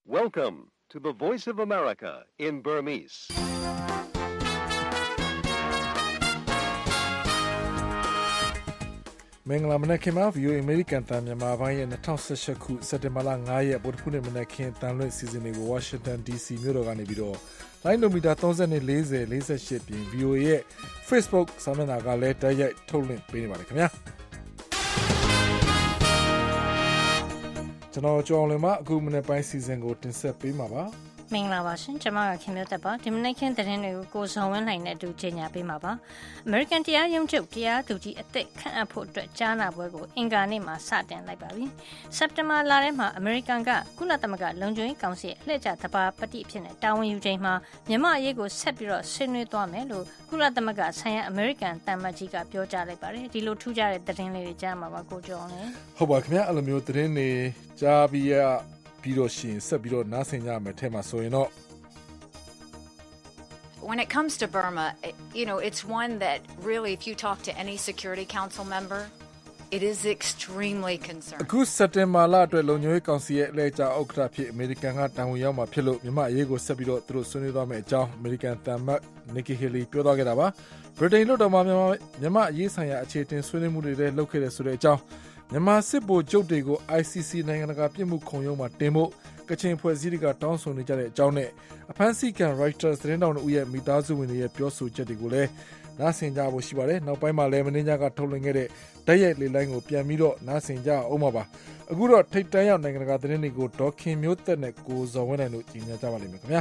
Welcome to the Voice of America in Burmese. ။မင်္ဂလာမနက်ခင်းပါ VOA American တန်မြန်မာပိုင်းရဲ့2018ခုစက်တင်ဘာလ9ရက်ဗုဒ္ဓဖူးနေ့မနက်ခင်းတန်လွင့်စီစဉ်တွေကို Washington DC မြို့တော်ကနေပြီးတော့လိုင်းနိုမီတာ30နဲ့40 48ပြင် VOA ရဲ့ Facebook စာမျက်နှာကလည်းတိုက်ရိုက်ထုတ်လွှင့်ပေးနေပါတယ်ခင်ဗျာ။ကျွန်တော်ကျော်လွင်မအခုမနေ့ပိုင်းစီစဉ်ကိုတင်ဆက်ပေးမှာပါမင်္ဂလာပါရှင်ကျွန်မကခင်မျိုးသက်ပါဒီမနေ့ခင်းသတင်းတွေကိုကိုဇော်ဝင်းနိုင်နဲ့အတူကြီးညာပေးမှာပါ American တရားရုံးချုပ်တရားသူကြီးအသစ်ခန့်အပ်ဖို့အတွက်ကြားနာပွဲကိုအင်္ဂါနေ့မှာစတင်လိုက်ပါပြီစက်တင်ဘာလထဲမှာ American ကကုလသမဂ္ဂလုံခြုံရေးကောင်စီအလှည့်ကျသဘာပတိအဖြစ်နဲ့တာဝန်ယူချိန်မှာမြန်မာအရေးကိုဆက်ပြီးတော့ဆွေးနွေးသွားမယ်လို့ကုလသမဂ္ဂဆိုင်ရာ American တမ္မကြီးကပြောကြားလိုက်ပါတယ်ဒီလိုထူးခြားတဲ့သတင်းလေးတွေကြားမှာပါကိုကျော်အောင်လေဟုတ်ပါခင်ဗျာအဲ့လိုမျိုးသတင်းတွေကြားပြီးပြီးတော့ရှင်ဆက်ပြီးတော့နားဆင်ကြမယ်ထဲမှာဆိုရင်တော့ When it comes to Burma, it's one that really, if you talk to any Security Council member, it is extremely concerning. အခုစက်တင်ဘာလအတွက်လုံခြုံရေးကောင်စီရဲ့အလဲကျဥက္ကဋ္ဌဖြစ်အမေရိကန်ကတာဝန်ရောက်မှာဖြစ်လို့မြန်မာအရေးကိုဆက်ပြီးတော့သူတို့ဆွေးနွေးသွားမယ်အကြောင်းအမေရိကန်တမ္မတ် Nikki Haley ပြောသွားခဲ့တာပါဗြိတိန်လွှတ်တော်မှာမြန်မာအရေးဆိုင်ရာအခြေအတင်ဆွေးနွေးမှုတွေလည်းလုပ်ခဲ့တယ်ဆိုတဲ့အကြောင်းမြန်မာစစ်ဗိုလ်ချုပ်တွေကို ICC နိုင်ငံတကာပြစ်မှုခုံရုံးမှာတင်ဖို့ကချင်ဖွဲ့စည်းတွေကတောင်းဆိုနေကြတဲ့အကြောင်းနဲ့အဖမ်းဆီးခံ Reuters သတင်းတောင်တို့ရဲ့မိသားစုဝင်တွေရဲ့ပြောဆိုချက်တွေကိုလည်းနားဆင်ကြဖို့ရှိပါတယ်နောက်ပိုင်းမှာလည်းမင်းညာကထုတ်လွှင့်ခဲ့တဲ့တိုက်ရိုက်လေလိုင်းကိုပြန်ပြီးတော့နားဆင်ကြအောင်ပါအခုတော့ထိတ်တန်းရောက်နိုင်ငံတကာသတင်းတွေကိုဒေါ်ခင်မျိုးသက်နဲ့ကိုဇော်ဝင်းနိုင်တို့ကြီးညာကြပါလိမ့်မယ်ခင်ဗျာ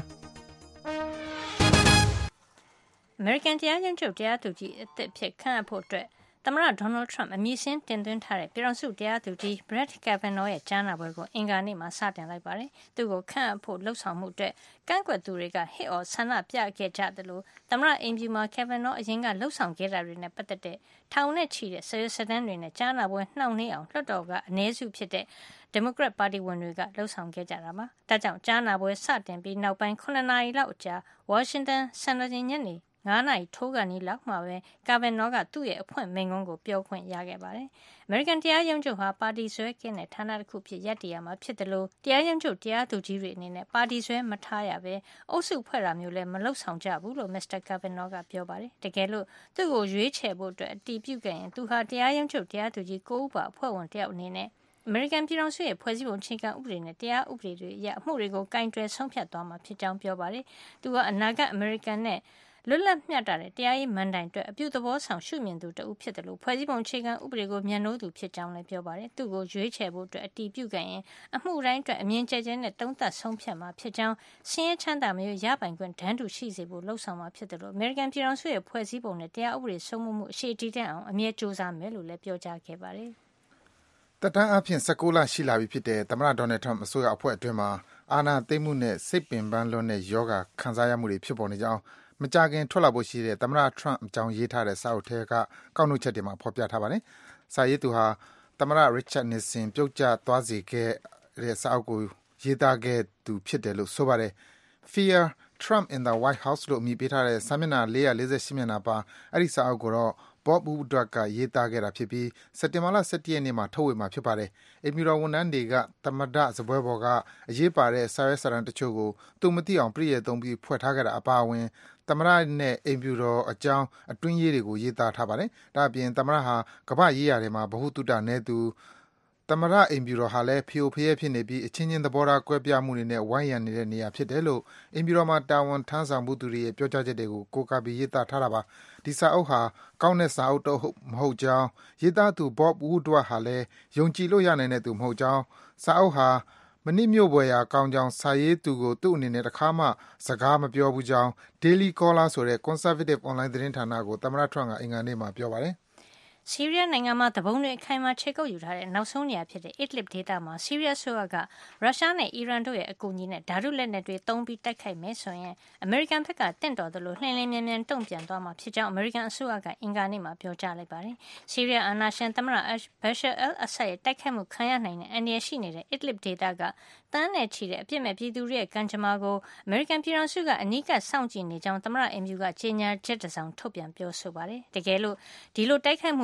American တရားရုံးချုပ်တရားသူကြီးအသစ်ဖြစ်ခန့်အဖို့အတွက်သမ္မတ Donald Trump အမည်စင်းတင်သွင်းထားတဲ့ပြည်ထောင်စုတရားသူကြီး Brett Kavanaugh ရဲ့ကြားနာပွဲကိုအင်္ဂါနေ့မှာစတင်လိုက်ပါတယ်။သူ့ကိုခန့်အပ်ဖို့လှုံ့ဆော်မှုအတွက်ကန့်ကွက်သူတွေကဟစ်အော်ဆန္ဒပြခဲ့ကြတယ်လို့သမ္မတအိမ်ဖြူမှာ Kavanaugh အရင်ကလှုံ့ဆော်ခဲ့တာတွေနဲ့ပတ်သက်တဲ့ထောင်နဲ့ချီတဲ့စာရွက်စာတမ်းတွေနဲ့ကြားနာပွဲနှောင့်နှေးအောင်လွှတ်တော်ကအနည်းစုဖြစ်တဲ့ဒီမိုကရက်ပါတီဝင်တွေကလှုံ့ဆော်ခဲ့ကြတာပါ။ဒါကြောင့်ကြားနာပွဲစတင်ပြီးနောက်ပိုင်း9နာရီလောက်အကြာ Washington စံတော်ချိန်ညနေ9နာရီထိုးကနေလောက်မှပဲကာဗန်နော့ကသူ့ရဲ့အဖွင့်မိန့်ခွန်းကိုပြောခွင့်ရခဲ့ပါတယ်။ American တရားရုံးချုပ်ဟာပါတီဆွဲကင်းတဲ့ဌာနတစ်ခုဖြစ်ရပ်တည်ရမှာဖြစ်တယ်လို့တရားရုံးချုပ်တရားသူကြီးတွေအနေနဲ့ပါတီဆွဲမထားရပဲအုပ်စုဖွဲ့တာမျိုးလည်းမလုပ်ဆောင်ကြဘူးလို့ Mr. Kavanaugh ကပြောပါတယ်။တကယ်လို့သူ့ကိုရွေးချယ်ဖို့အတွက်အတည်ပြုခဲ့ရင်သူဟာတရားရုံးချုပ်တရားသူကြီး9ဦးပါအဖွဲ့ဝင်တယောက်အနေနဲ့American ပြည်ထောင်စုရဲ့ဖွဲ့စည်းပုံအခြေခံဥပဒေနဲ့တရားဥပဒေတွေအရအမှုတွေကိုကင်တွယ်ဆုံးဖြတ်သွားမှာဖြစ်ကြောင်းပြောပါတယ်။သူကအနာဂတ် American နဲ့လွတ်လပ်မျှတတဲ့တရားရေးမဏ္ဍိုင်အတွက်အပြုသဘောဆောင်ရှုမြင်သူတဦးဖြစ်တယ်လို့ဖွဲ့စည်းပုံအခြေခံဥပဒေကိုမြန်နိုးသူဖြစ်ကြောင်းလည်းပြောပါတယ်။သူ့ကိုရွေးချယ်ဖို့အတွက်အတည်ပြုခဲ့ရင်အမှုတိုင်းအတွက်အမြင်ကျကျနဲ့တုံ့သက်ဆုံးဖြတ်မှာဖြစ်ကြောင်းဆင်းရဲချမ်းသာမျိုးရပိုင်ခွင့်ဒန်းတူရှိစေဖို့လှုံ့ဆော်မှာဖြစ်တယ်လို့ American ပြည်ထောင်စုရဲ့ဖွဲ့စည်းပုံနဲ့တရားဥပဒေစိုးမိုးမှုအရှိတည်တဲ့အောင်အမြဲကြိုးစားမယ်လို့လည်းပြောကြားခဲ့ပါတယ်။တက်တန်းအဖြစ်16လရှိလာပြီဖြစ်တဲ့သမ္မတ Donald Trump အစိုးရအဖွဲ့အတွင်းမှာအာဏာသိမ်းမှုနဲ့စိတ်ပင်ပန်းလွန်းတဲ့ယောဂခံစားရမှုတွေဖြစ်ပေါ်နေကြောင်းမကြာခင်ထွက်လာဖို့ရှိတဲ့သမ္မတ Trump အကြောင်းရေးထားတဲ့စာအုပ်ထဲကကောက်နှုတ်ချက်တွေမှာဖော်ပြထားပါတယ်။စာရေးသူဟာသမ္မတ Richard Nixon ပြုတ်ကျသွားစေခဲ့တဲ့စာအုပ်ကိုရေးသားခဲ့သူဖြစ်တယ်လို့ဆိုပါတယ်။ Fear Trump in the White House လို့အမည်ပေးထားတဲ့စာမျက်နှာ448မျက်နှာပါအဲ့ဒီစာအုပ်ကိုတော့Bob Woodward ကရေးသားခဲ့တာဖြစ်ပြီးစက်တင်ဘာလ17ရက်နေ့မှာထုတ်ဝေမှာဖြစ်ပါတယ်။အိမ်ဖြူတော်ဝန်ထမ်းတွေကသမ္မတစပွဲပေါ်ကအရေးပါတဲ့စာရွက်စာတမ်းတချို့ကိုသူမသိအောင်ပြည့်ရသုံးပြီးဖွဲ့ထားခဲ့တာအပါအဝင်သမ္မတနဲ့အိမ်ဖြူတော်အကြောင်းအတွင်းရေးတွေကိုရေးသားထားပါတယ်။ဒါ့အပြင်သမ္မတဟာကမ္ဘာရေးရာတွေမှာဗဟုသုတနဲ့သူသမ္မတအိမ်ဖြူတော်ဟာလည်းဖျို့ဖျဲဖြစ်နေပြီးအချင်းချင်းသဘောထားကွဲပြားမှုတွေနဲ့ဝိုင်းရံနေတဲ့နေရာဖြစ်တယ်လို့အိမ်ဖြူတော်မှာတာဝန်ထမ်းဆောင်မှုသူတွေရဲ့ပြောကြားချက်တွေကိုကိုးကားပြီးရေးသားထားတာပါ။ဒီစာအုပ်ဟာကောင်းတဲ့စာအုပ်တော့မဟုတ်ကြောင်းရေးသားသူ Bob Woodward ဟာလည်းယုံကြည်လို့ရနိုင်တဲ့သူမဟုတ်ကြောင်းစာအုပ်ဟာမနစ်မြို့ပွဲရာကောင်းကြောင်းစာရေးသူကိုသူ့အနေနဲ့တခါမှစကားမပြောဘူးကြောင်း Daily Caller ဆိုတဲ့ conservative online သတင်းဌာနကိုသမ္မတ Trump ကအင်္ဂါနေ့မှာပြောပါတယ်။ဆီးရီးယားနိုင်ငံမှာတပုံတွေအခိုင်အမာခြေကုပ်ယူထားတဲ့နောက်ဆုံးနေရာဖြစ်တဲ့ Idlib ဒေသမှာဆီးရီးယားဆိုကရုရှားနဲ့အီရန်တို့ရဲ့အကူအညီနဲ့ဓာတုလက်နက်တွေသုံးပြီးတိုက်ခိုက်မယ်ဆိုရင်အမေရိကန်ဘက်ကတင့်တော်သလိုလှင်လင်းမြန်မြန်တုံ့ပြန်သွားမှာဖြစ်ကြောင်းအမေရိကန်အစိုးရကအင်္ဂါနေ့မှာပြောကြားလိုက်ပါတယ်။ဆီးရီးယားအာဏာရှင်သမ္မတ Bashar al-Assad ရဲ့တိုက်ခိုက်မှုခံရနိုင်တဲ့အန္တရာယ်ရှိနေတဲ့ Idlib ဒေသကတန်းနဲ့ချီတဲ့အပြစ်မဲ့ပြည်သူတွေရဲ့ကံကြမ္မာကိုအမေရိကန်ပြည်ထောင်စုကအနီးကပ်စောင့်ကြည့်နေကြောင်းသမ္မတအိမ်ဖြူကကြေညာချက်တစ်စောင်ထုတ်ပြန်ပြောဆိုပါတယ်။တကယ်လို့ဒီလိုတိုက်ခိုက်မှု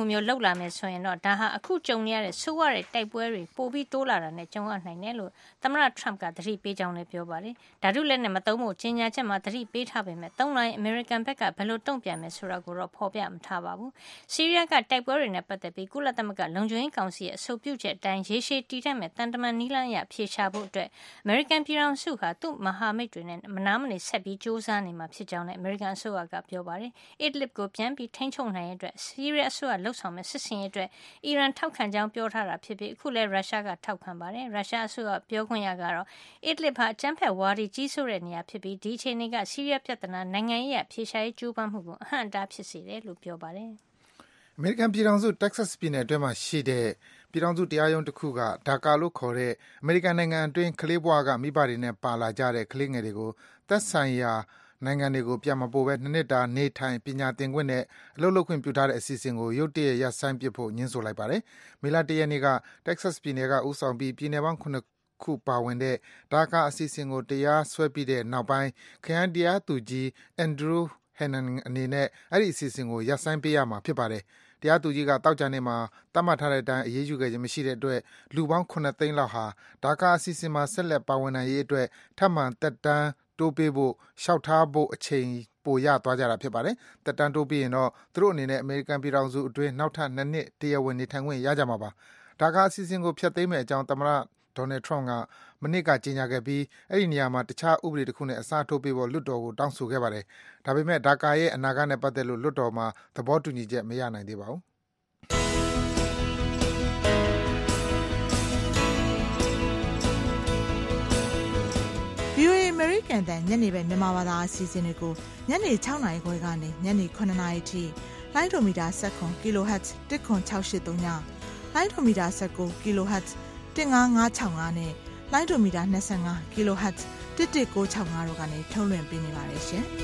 မျိုးလှုပ်လာမယ်ဆိုရင်တော့ဒါဟာအခုကြုံနေရတဲ့ဆိုးရတဲ့တိုက်ပွဲတွေပိုပြီးတိုးလာတာနဲ့ကြုံရနိုင်တယ်လို့သမ္မတ Trump ကသတိပေးကြောင်းလည်းပြောပါတယ်။ဓာတုလက်နက်မသုံးဖို့ကြေညာချက်မှာသတိပေးထားပေမဲ့သုံးလိုက်အမေရိကန်ဘက်ကဘယ်လိုတုံ့ပြန်မယ်ဆိုတာကိုတော့ဖော်ပြမထားပါဘူး။ဆီးရီးယားကတိုက်ပွဲတွေနဲ့ပတ်သက်ပြီးကုလသမဂ္ဂလုံခြုံရေးကောင်စီရဲ့အဆိုပြုချက်အတိုင်းရေရှည်တည်တံ့မဲ့တန်တမန်နီးလန်းရဖြေရှာဖို့အတွက်အမေရိကန်ပြည်ထောင်စုဟာသူ့မဟာမိတ်တွေနဲ့မနာမနေဆက်ပြီးစ조사နေမှာဖြစ်ကြောင်းလည်းအမေရိကန်အစိုးရကပြောပါတယ်။ Idlib ကိုပြန်ပြီးထိန်းချုပ်နိုင်တဲ့အတွက်ဆီးရီးယားအစိုးရလှုပ်ဆောင်မဲ့စစ်စင်ရေးအတွက်အီရန်ထောက်ခံကြောင်းပြောထားတာဖြစ်ပြီးအခုလည်းရုရှားကထောက်ခံပါတယ်။ရုရှားအစိုးရပြောခွင့်ရကတော့ Idlib ဟာအကြမ်းဖက်ဝါဒီကြီးစိုးတဲ့နေရာဖြစ်ပြီးဒီအခြေအနေကဆီးရီးယားပြဿနာနိုင်ငံရေးအဖြေရှာရေးကြိုးပမ်းမှုကိုအဟန့်အတားဖြစ်စေတယ်လို့ပြောပါတယ်။အမေရိကန်ပြည်ထောင်စု Texas ပြည်နယ်အတွင်းမှာရှိတဲ့ပြည်ထောင်စုတရားရုံးတစ်ခုကဒါကာလို့ခေါ်တဲ့အမေရိကန်နိုင်ငံအတွင်းကလေးဘွားကမိဘတွေနဲ့ပါလာကြတဲ့ကလေးငယ်တွေကိုသက်ဆိုင်ရာနိုင်ငံတွေကိုပြန်မပို့ဘဲ2နှစ်တာနေထိုင်ပညာသင်ခွင့်နဲ့အလုပ်လုပ်ခွင့်ပြုထားတဲ့အစီအစဉ်ကိုရုတ်တရက်ရပ်ဆိုင်းပစ်ဖို့ညှင်းဆိုလိုက်ပါတယ်။မေလ1ရက်နေ့က Texas ပြည်နယ်ကဦးဆောင်ပြီးပြည်နယ်ပေါင်း9ခုပါဝင်တဲ့ဒါကာအစီအစဉ်ကိုတရားစွဲပြီးတဲ့နောက်ပိုင်းခရိုင်တရားသူကြီး Andrew Hanen အနေနဲ့အဲ့ဒီအစီအစဉ်ကိုရပ်ဆိုင်းပေးရမှာဖြစ်ပါတယ်။တရားသူကြီးကတောက်ကြနေ့မှာသတ်မှတ်ထားတဲ့အတိုင်းအရေးယူခဲ့ခြင်းမရှိတဲ့အတွက်လူပေါင်း9သိန်းလောက်ဟာဒါကာအစီအစဉ်မှာဆက်လက်ပါဝင်နိုင်ရေးအတွက်ထပ်မံသက်တမ်းတိုးပေးဖို့လျှောက်ထားဖို့အချိန်ပိုရသွားကြတာဖြစ်ပါတယ်။သက်တမ်းတိုးပြီးရင်တော့သူတို့အနေနဲ့အမေရိကန်ပြည်ထောင်စုအတွင်းနောက်ထပ်2နှစ်တရားဝင်နေထိုင်ခွင့်ရကြမှာပါ။ဒါကာအစီအစဉ်ကိုဖျက်သိမ်းမယ့်အကြောင်းသမ္မတDonald Trump ကမနေ့ကကြေညာခဲ့ပြီးအဲ့ဒီနေရာမှာတခြားဥပဒေတစ်ခုနဲ့အစားထိုးပေးဖို့လွှတ်တော်ကိုတောင်းဆိုခဲ့ပါတယ်။ဒါပေမဲ့ဒါကာရဲ့အနာဂတ်နဲ့ပတ်သက်လို့လွှတ်တော်မှာသဘောတူညီချက်မရနိုင်သေးပါဘူး။ VOA American တန်ညနေပဲမြန်မာဘာသာအစီအစဉ်တွေကိုညနေ6နာရီခွဲကနေညနေ9နာရီထိလိုင်းဒိုမီတာ7 kHz 10683ညလိုင်းဒိုမီတာ19 kHz 15565နဲ့လိုင်းဒိုမီတာ25 kHz 11965တို့ကနေထုတ်လွှင့်ပေးနေပါတယ်ရှင်။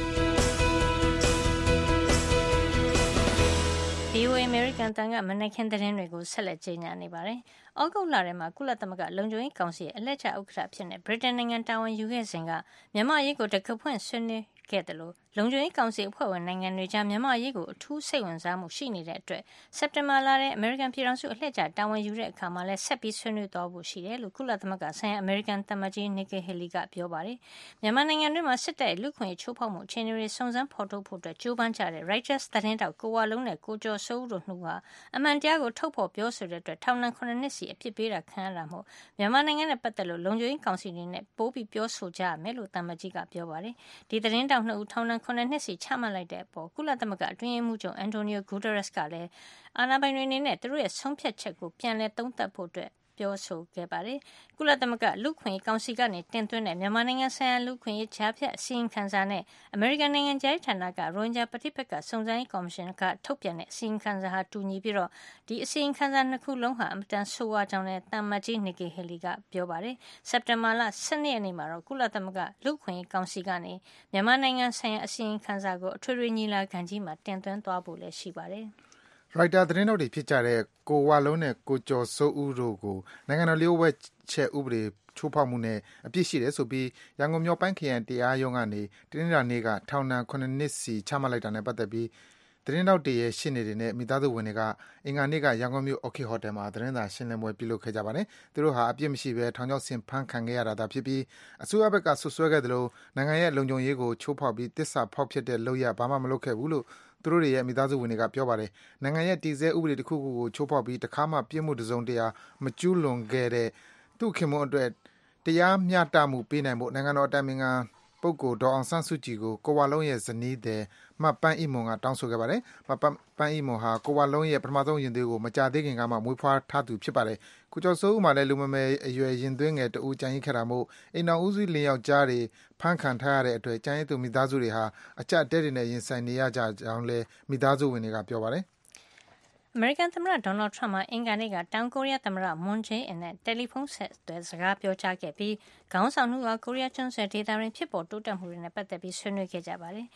VOA American တန်ကမနက်ခင်းသတင်းတွေကိုဆက်လက်ကြေညာနေပါတယ်။ဩဂုတ်လထဲမှာကုလသမဂ္ဂလုံခြုံရေးကောင်စီရဲ့အလှည့်ကျဥက္ကဋ္ဌဖြစ်နေဗြိတိန်နိုင်ငံတာဝန်ယူခဲ့စဉ်ကမြန်မာရေးကိုတကဖွင့်ဆွေးနွေးခဲ့တယ်လို့လုံခြုံရေးကောင်စီအဖွဲ့ဝင်နိုင်ငံတွေကြားမြန်မာရေးကိုအထူးစိတ်ဝင်စားမှုရှိနေတဲ့အတွက်စက်တင်ဘာလထဲအမေရိကန်ပြည်ထောင်စုအလှည့်ကျတာဝန်ယူတဲ့အခါမှာလည်းဆက်ပြီးဆွေးနွေးသွားဖို့ရှိတယ်လို့ကုလသမဂ္ဂဆိုင်ရာအမေရိကန်သံအမတ်ကြီး Nikki Haley ကပြောပါတယ်။မြန်မာနိုင်ငံတွင်းမှာစစ်တပ်ရဲ့လူခွင့်ရေးချိုးဖောက်မှုအခြေအနေတွေစုံစမ်းဖော်ထုတ်ဖို့ကြိုးပမ်းကြတဲ့ Reuters သတင်းတောက်ကိုဝလုံးနဲ့ကိုကျော်စိုးဦးတို့နှစ်ဦးဟာအမှန်တရားကိုထုတ်ဖော်ပြောဆိုတဲ့အတွက်ထောင်ဒဏ်9နှစ်စီအပြစ်ပေးတာခံရတာမို့မြန်မာနိုင်ငံနဲ့ပတ်သက်လို့လုံခြုံရေးကောင်စီအနေနဲ့ပိုးပြီးပြောဆိုကြရမယ်လို့သံအမတ်ကြီးကပြောပါတယ်။ဒီသတင်းတောက်နှစ်ဦးထောင်ဒဏ်9နှစ်စီချမှတ်လိုက်တဲ့အပေါ်ကုလသမဂ္ဂအတွင်းရေးမှူးချုပ် Antonio Guterres ကလည်းအာဏာပိုင်တွေအနေနဲ့သူတို့ရဲ့ဆုံးဖြတ်ချက်ကိုပြန်လည်သုံးသပ်ဖို့ပြောဆိုခဲ့ပါတယ်။ကုလသမဂ္ဂလူ့အခွင့်အရေးကောင်စီကနေတင်သွင်းတဲ့မြန်မာနိုင်ငံဆိုင်ရာလူ့အခွင့်အရေးကြားဖြတ်အစီရင်ခံစာနဲ့အမေရိကန်နိုင်ငံခြားရေးဌာနကရိုဟင်ဂျာပဋိပက္ခစုံစမ်းရေးကော်မရှင်ကထုတ်ပြန်တဲ့အစီရင်ခံစာဟာတူညီပြီးတော့ဒီအစီရင်ခံစာနှစ်ခုလုံးဟာအမတန်ဆိုးဝါးကြောင်းနဲ့သံအမတ်ကြီး Nikki Haley ကပြောပါတယ်။စက်တင်ဘာလ12ရက်နေ့မှာတော့ကုလသမဂ္ဂလူ့အခွင့်အရေးကောင်စီကနေမြန်မာနိုင်ငံဆိုင်ရာအစီရင်ခံစာကိုအထွေထွေညီလာခံကြီးမှာတင်သွင်းသွားဖို့လည်းရှိပါတယ်။ရိုက်တာသတင်းတောက်တွေဖြစ်ကြတဲ့ကိုဝလုံးနဲ့ကိုကျော်စိုးဦးတို့ကိုနိုင်ငံတော်လျှို့ဝှက်ချက်ဥပဒေချိုးဖောက်မှုနဲ့အပြစ်ရှိတယ်ဆိုပြီးရန်ကုန်မြောက်ပိုင်းခရိုင်တရားရုံးကနေတင်းလာနေ့ကထောင်ဒဏ်9နှစ်စီချမှတ်လိုက်တာနဲ့ပတ်သက်ပြီးသတင်းတောက်တွေရဲ့ရှင်းနေတယ်နဲ့မိသားစုဝင်တွေကအင်္ဂါနေ့ကရန်ကုန်မြို့ OK Hotel မှာသတင်းစာရှင်းလင်းပွဲပြုလုပ်ခဲ့ကြပါတယ်။သူတို့ဟာအပြစ်မရှိဘဲထောင်ချောက်ဆင်ဖမ်းခံခဲ့ရတာဖြစ်ပြီးအစိုးရဘက်ကဆွဆွဲခဲ့တယ်လို့နိုင်ငံရဲ့လုံခြုံရေးကိုချိုးဖောက်ပြီးတစ္ဆာဖောက်ဖြစ်တဲ့လုပ်ရဘာမှမလုပ်ခဲ့ဘူးလို့သူတို့ရဲ့မိသားစုဝင်တွေကပြောပါတယ်။နိုင်ငံရဲ့တည်ဆဲဥပဒေတစ်ခုခုကိုချိုးဖောက်ပြီးတခါမှပြစ်မှုတစုံတရာမကျူးလွန်ခဲ့တဲ့သူ့ခင်မွန်းအတွက်တရားမျှတမှုပေးနိုင်ဖို့နိုင်ငံတော်အတိုင်ပင်ခံပုဂ္ဂိုလ်ဒေါ်အောင်ဆန်းစုကြည်ကိုကိုဝလုံးရဲ့ဇနီးတဲ့မပန်းအိမွန်ကတောင်းဆိုခဲ့ပါတယ်။မပန်းအိမွန်ဟာကိုဝလုံးရဲ့ပထမဆုံးရင်သွေးကိုမကြသေးခင်ကမှမွေးဖွားထားသူဖြစ်ပါတယ်။ကိုကျော်စိုးဦးမှလည်းလူမမယ်အရွယ်ရင်သွေးငယ်တဦးကြံရစ်ခဲ့တာမို့အိမ်တော်ဦးစီးလင်းယောက်ကြားတွေဖမ်းခံထားရတဲ့အတွက်ကြံရစ်သူမိသားစုတွေဟာအကြက်တဲတွေနဲ့ရင်ဆိုင်နေရကြကြောင်းလည်းမိသားစုဝင်တွေကပြောပါတယ်။အမေရိကန်သမ္မတဒေါ်နယ်ထရမ့်ကအင်္ဂါနေ့ကတောင်ကိုရီးယားသမ္မတမွန်ဂျေးအင်နဲ့တယ်လီဖုန်းဆက်သွယ်စကားပြောကြားခဲ့ပြီးခေါင်းဆောင်မှုကကိုရီးယားကျွန်းဆွယ်ဒေသတွင်ဖြစ်ပေါ်တိုးတက်မှုတွေနဲ့ပတ်သက်ပြီးဆွေးနွေးခဲ့ကြပါတယ်။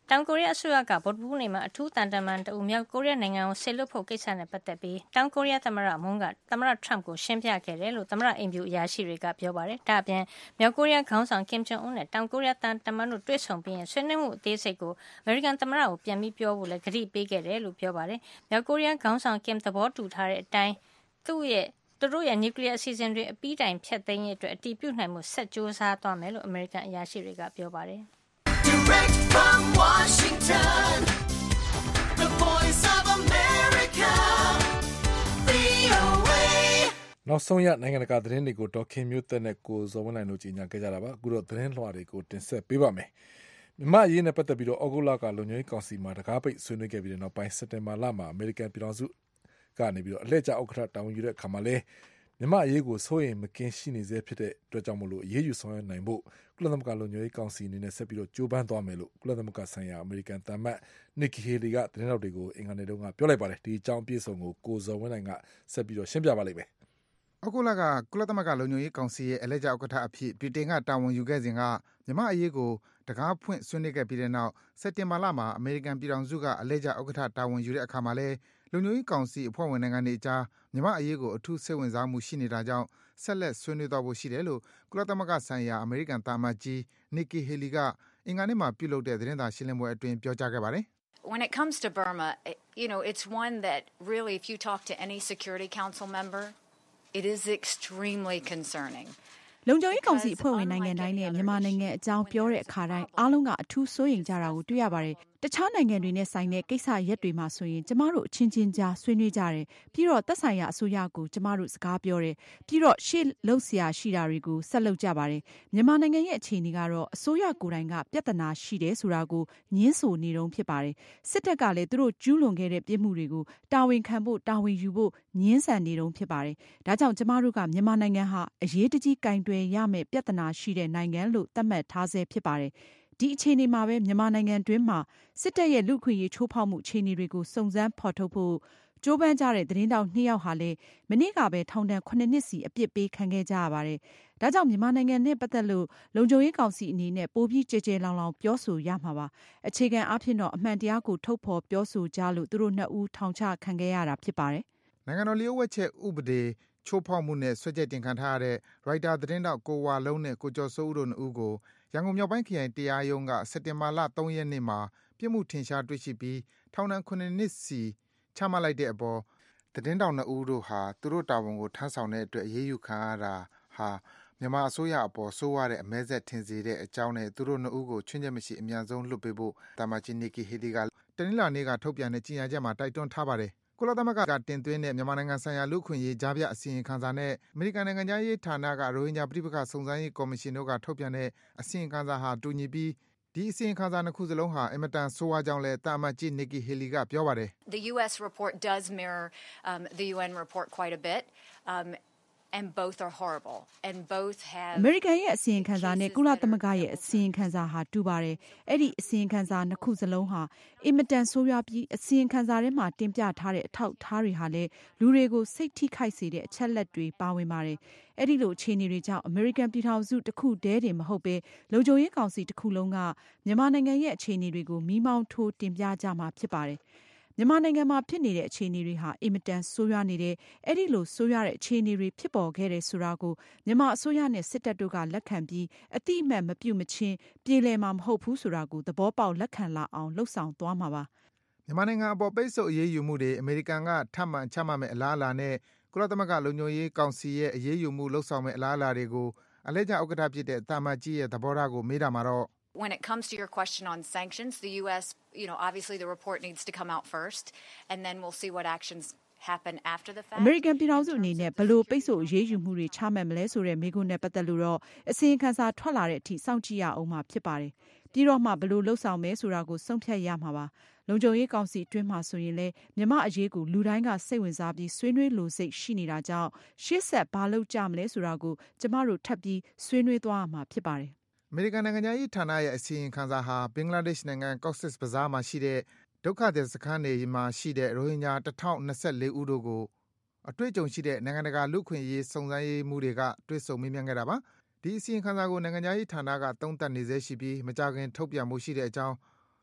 တောင်ကိုရီးယားအစိုးရကဗုဒ္ဓဟူးနေ့မှာအထူးတန်တမန်တဦးမြောက်ကိုရီးယားနိုင်ငံကိုဆေလွတ်ဖို့ကိစ္စနဲ့ပတ်သက်ပြီးတောင်ကိုရီးယားသမ္မတမွန်းကသမ္မတထရမ့်ကိုရှင်းပြခဲ့တယ်လို့သမ္မတအိမ်ဖြူအရာရှိတွေကပြောပါတယ်။ဒါ့အပြင်မြောက်ကိုရီးယားခေါင်းဆောင်ကင်ဂျုံအွန်းနဲ့တောင်ကိုရီးယားတမန်တို့တွေ့ဆုံပြီးရင်ဆွေးနွေးမှုအသေးစိတ်ကိုအမေရိကန်သမ္မတကိုပြန်ပြီးပြောဖို့လည်းကတိပေးခဲ့တယ်လို့ပြောပါတယ်။မြောက်ကိုရီးယားခေါင်းဆောင်ကင်သဘောတူထားတဲ့အတိုင်းသူတို့ရဲ့နျူကလ িয়ার အစီအစဉ်တွေအပြီးတိုင်ဖျက်သိမ်းရေးအတွက်အတည်ပြုနိုင်မှုဆက်ကြိုးစားသွားမယ်လို့အမေရိကန်အရာရှိတွေကပြောပါတယ်။ Direct from Washington, the voice of America, VOA. နောက်ဆုံးရနိုင်ငံတကာသတင်းတွေကိုဒေါ်ခင်မျိုးသက်နဲ့ကိုဇော်ဝင်းနိုင်တို့ကြီးညာခဲ့ကြတာပါအခုတော့သတင်းလွှာတွေကိုတင်ဆက်ပေးပါမယ်မြန်မာအရေးနဲ့ပတ်သက်ပြီးတော့ဩဂုတ်လကလုံခြုံရေးကောင်စီမှာတကားပိတ်ဆွေးနွေးခဲ့ပြီးတဲ့နောက်ပိုင်းစက်တင်ဘာလမှာအမေရိကန်ပြည်ထောင်စုကနေပြီးတော့အလှည့်ကျဥက္ကဋ္ဌတာဝန်ယူတဲ့အခါမှာလဲမြန်မာအရေးကိုစိုးရိမ်မကင်းရှိနေစေဖြစ်တဲ့အတွက်ကြောင့်မလို့အရေးယူဆောင်ရွက်နိုင်ဖို့ကုလသမဂ္ဂလုံခြုံရေးကောင်စီအနေနဲ့ဆက်ပြီးတော့ကြိုးပမ်းသွားမယ်လို့ကုလသမဂ္ဂဆိုင်ရာအမေရိကန်သံအမတ် Nikki Haley ကသတင်းတော်တွေကိုအင်္ဂါနေ့တုန်းကပြောလိုက်ပါတယ်ဒီအကြောင်းအပြည့်အစုံကိုကိုဇော်ဝင်းနိုင်ကဆက်ပြီးတော့ရှင်းပြပါလိမ့်မယ်ဩဂုတ်လကကုလသမဂ္ဂလုံခြုံရေးကောင်စီရဲ့အလှည့်ကျဥက္ကဋ္ဌအဖြစ်ဗြိတိန်ကတာဝန်ယူခဲ့စဉ်ကမြန်မာအရေးကိုတကားဖွင့်ဆွေးနွေးခဲ့ပြီးတဲ့နောက်စက်တင်ဘာလမှာအမေရိကန်ပြည်ထောင်စုကအလှည့်ကျဥက္ကဋ္ဌတာဝန်ယူတဲ့အခါမှာလဲလုံခြုံရေးကောင်စီအဖွဲ့ဝင်နိုင်ငံတွေအကြားမြန်မာအရေးကိုအထူးစိတ်ဝင်စားမှုရှိနေတာကြောင့်ဆက်လက်ဆွေးနွေးသွားဖို့ရှိတယ်လို့ကုလသမဂ္ဂဆိုင်ရာအမေရိကန်သံအမတ်ကြီး Nikki Haley ကအင်္ဂါနေ့မှာပြုလုပ်တဲ့သတင်းစာရှင်းလင်းပွဲအတွင်းပြောကြားခဲ့ပါတယ် When it comes to Burma, it's one that really, if you talk to any Security Council member, it is extremely concerning. လုံခြုံရေးကောင်စီအဖွဲ့ဝင်နိုင်ငံတိုင်းနဲ့မြန်မာနိုင်ငံအကြောင်းပြောတဲ့အခါတိုင်းအားလုံးကအထူးစိုးရိမ်ကြတာကိုတွေ့ရပါတယ်။တခြားနိုင်ငံတွေနဲ့ဆိုင်တဲ့ကိစ္စရပ်တွေမှာဆိုရင်ကျမတို့အချင်းချင်းကြားဆွေးနွေးကြတယ်။ပြီးတော့သက်ဆိုင်ရာအစိုးရကိုကျမတို့စကားပြောတယ်။ပြီးတော့ရှေ့လုပ်เสียရှိတာတွေကိုဆက်လုပ်ကြပါတယ်။မြန်မာနိုင်ငံရဲ့အခြေအနေကတော့အစိုးရကိုယ်တိုင်ကပြဿနာရှိတယ်ဆိုတာကိုညှင်းဆိုနေတုန်းဖြစ်ပါတယ်။စစ်တပ်ကလည်းသူတို့ကျူးလွန်ခဲ့တဲ့ပြစ်မှုတွေကိုတာဝန်ခံဖို့တာဝန်ယူဖို့ညှင်းဆန်နေတုန်းဖြစ်ပါတယ်။ဒါကြောင့်ကျမတို့ကမြန်မာနိုင်ငံဟာအရေးတကြီးကင်တွယ်ရမယ့်ပြဿနာရှိတဲ့နိုင်ငံလို့သတ်မှတ်ထားဆဲဖြစ်ပါတယ်။ဒီအခြေအနေမှာပဲမြန်မာနိုင်ငံတွင်းမှာစစ်တပ်ရဲ့လူ့အခွင့်အရေးချိုးဖောက်မှုအခြေအနေတွေကိုစုံစမ်းဖော်ထုတ်ဖို့ကြိုးပမ်းကြတဲ့သတင်းတောက်2ယောက်ဟာလည်းမနေ့ကပဲထောင်ဒဏ်9နှစ်စီအပြစ်ပေးခံခဲ့ကြရပါတယ်။ဒါကြောင့်မြန်မာနိုင်ငံနဲ့ပတ်သက်လို့လုံခြုံရေးကောင်စီအနေနဲ့ပိုပြီးကြဲကြဲလောင်လောင်ပြောဆိုရမှာပါ။အခြေခံအားဖြင့်တော့အမှန်တရားကိုထုတ်ဖော်ပြောဆိုကြလို့သူတို့2ဦးထောင်ချခံခဲ့ရတာဖြစ်ပါတယ်။နိုင်ငံတော်လျှို့ဝှက်ချက်ဥပဒေချိုးဖောက်မှုနဲ့ဆွဲချက်တင်ခံထားရတဲ့ရိုက်တာသတင်းတောက်ကိုဝါလုံးနဲ့ကိုကျော်စိုးဦးတို့2ဦးကိုရန်ကုန်မြောက်ပိုင်းခရိုင်တရားရုံးကစက်တင်ဘာလ3ရက်နေ့မှာပြစ်မှုထင်ရှားတွေ့ရှိပြီးထောင်ဒဏ်9နှစ်စီချမှတ်လိုက်တဲ့အပေါ်သတင်းတောက်2ဦးတို့ဟာသူတို့တာဝန်ကိုထမ်းဆောင်တဲ့အတွက်အရေးယူခံရတာဟာမြန်မာအစိုးရအပေါ်ဆိုးဝါးတဲ့အမဲဆက်ထင်စေတဲ့အကြောင်းနဲ့သူတို့2ဦးကိုချွင်းချက်မရှိအမြန်ဆုံးလွှတ်ပေးဖို့တာမကြီး Nikki Haley ကတနင်္လာနေ့ကထုတ်ပြန်တဲ့ကြေညာချက်မှာတိုက်တွန်းထားပါတယ်ကုလသမဂ္ဂကတင်သွင်းတဲ့မြန်မာနိုင်ငံဆိုင်ရာလူ့အခွင့်အရေးကြားပြအစီရင်ခံစာနဲ့အမေရိကန်နိုင်ငံသားရေးဌာနကရိုဟင်ဂျာပြည်ပခါစုံစမ်းရေးကော်မရှင်တို့ကထုတ်ပြန်တဲ့အစီရင်ခံစာဟာတူညီပြီးဒီအစီရင်ခံစာနှစ်ခုစလုံးဟာအင်မတန်ဆိုးဝါးကြောင်းလဲတာမတ်ကြီး Nikki Haley ကပြောပါတယ် The US report does mirror the UN report quite a bit. And both are horrible and both have အမေရိကန်ရဲ့အစီရင်ခံစာနဲ့ကုလသမဂ္ဂရဲ့အစီရင်ခံစာဟာတူပါတယ်အဲ့ဒီအစီရင်ခံစာနှစ်ခုစလုံးဟာအင်မတန်ဆိုးရွားပြီးအစီရင်ခံစာထဲမှာတင်ပြထားတဲ့အထောက်အထားတွေဟာလည်းလူတွေကိုစိတ်ထိခိုက်စေတဲ့အချက်လက်တွေပါဝင်ပါတယ်အဲ့ဒီလိုအခြေအနေတွေကြောင့်အမေရိကန်ပြည်ထောင်စုတစ်ခုတည်းတင်မဟုတ်ပဲလုံခြုံရေးကောင်စီတစ်ခုလုံးကမြန်မာနိုင်ငံရဲ့အခြေအနေတွေကိုမီးမောင်းထိုးတင်ပြကြမှာဖြစ်ပါတယ်မြန်မာနိုင်ငံမှာဖြစ်နေတဲ့အခြေအနေတွေဟာအင်မတန်ဆိုးရွားနေတယ်။အဲ့ဒီလိုဆိုးရွားတဲ့အခြေအနေတွေဖြစ်ပေါ်ခဲ့တယ်ဆိုတာကိုမြန်မာအစိုးရနဲ့စစ်တပ်တို့ကလက်ခံပြီးအတိအမှန်မပြုမချင်းပြေလည်မှာမဟုတ်ဘူးဆိုတာကိုသဘောပေါက်လက်ခံလာအောင်လှုပ်ဆောင်သွားမှာပါ။မြန်မာနိုင်ငံအပေါ်ပိတ်ဆို့အရေးယူမှုတွေအမေရိကန်ကထပ်မံချမှတ်မဲ့အလားအလာနဲ့ကုလသမဂ္ဂလုံခြုံရေးကောင်စီရဲ့အရေးယူမှုလှုပ်ဆောင်မဲ့အလားအလာတွေကိုအလဲကျဥက္ကဋ္ဌဖြစ်တဲ့တာမတ်ကြီးရဲ့သဘောထားကိုမေးတာမှာတော့ When it comes to your question on sanctions, the U.S., obviously the report needs to come out first, and then we'll see what actions happen after the fact. အမေရိကန်ပြည်ထောင်စုအနေနဲ့ဘယ်လိုပိတ်ဆို့အရေးယူမှုတွေချမှတ်မလဲဆိုတဲ့မေးခွန်းနဲ့ပတ်သက်လို့တော့အစီရင်ခံစာထွက်လာတဲ့အထိစောင့်ကြည့်ရအောင်မှာဖြစ်ပါတယ်။ပြီးတော့မှဘယ်လိုလှုပ်ဆောင်မယ်ဆိုတာကိုဆုံးဖြတ်ရမှာပါ။လုံခြုံရေးကောင်စီအတွင်းမှာဆိုရင်လည်းမြန်မာအရေးကိုလူတိုင်းကစိတ်ဝင်စားပြီးဆွေးနွေးလိုစိတ်ရှိနေတာကြောင့်ရှေ့ဆက်ဘာလုပ်ကြမလဲဆိုတာကိုကျမတို့ထပ်ပြီးဆွေးနွေးသွားရမှာဖြစ်ပါတယ်။အမေရိကန်နိုင်ငံသားရေးဌာနရဲ့အစီရင်ခံစာဟာဘင်္ဂလားဒေ့ရှ်နိုင်ငံ Cox's Bazar မှာရှိတဲ့ဒုက္ခသည်စခန်းတွေမှာရှိတဲ့ရိုဟင်ဂျာ1024ဦးတို့ကိုအတွေ့အကြုံရှိတဲ့နိုင်ငံတကာလူ့အခွင့်အရေးစုံစမ်းရေးမှူးတွေကတွေ့ဆုံမေးမြန်းခဲ့တာပါ။ဒီအစီရင်ခံစာကိုနိုင်ငံသားရေးဌာနကသုံးသပ်နေဆဲရှိပြီးမကြာခင်ထုတ်ပြန်မှုရှိတဲ့အကြောင်း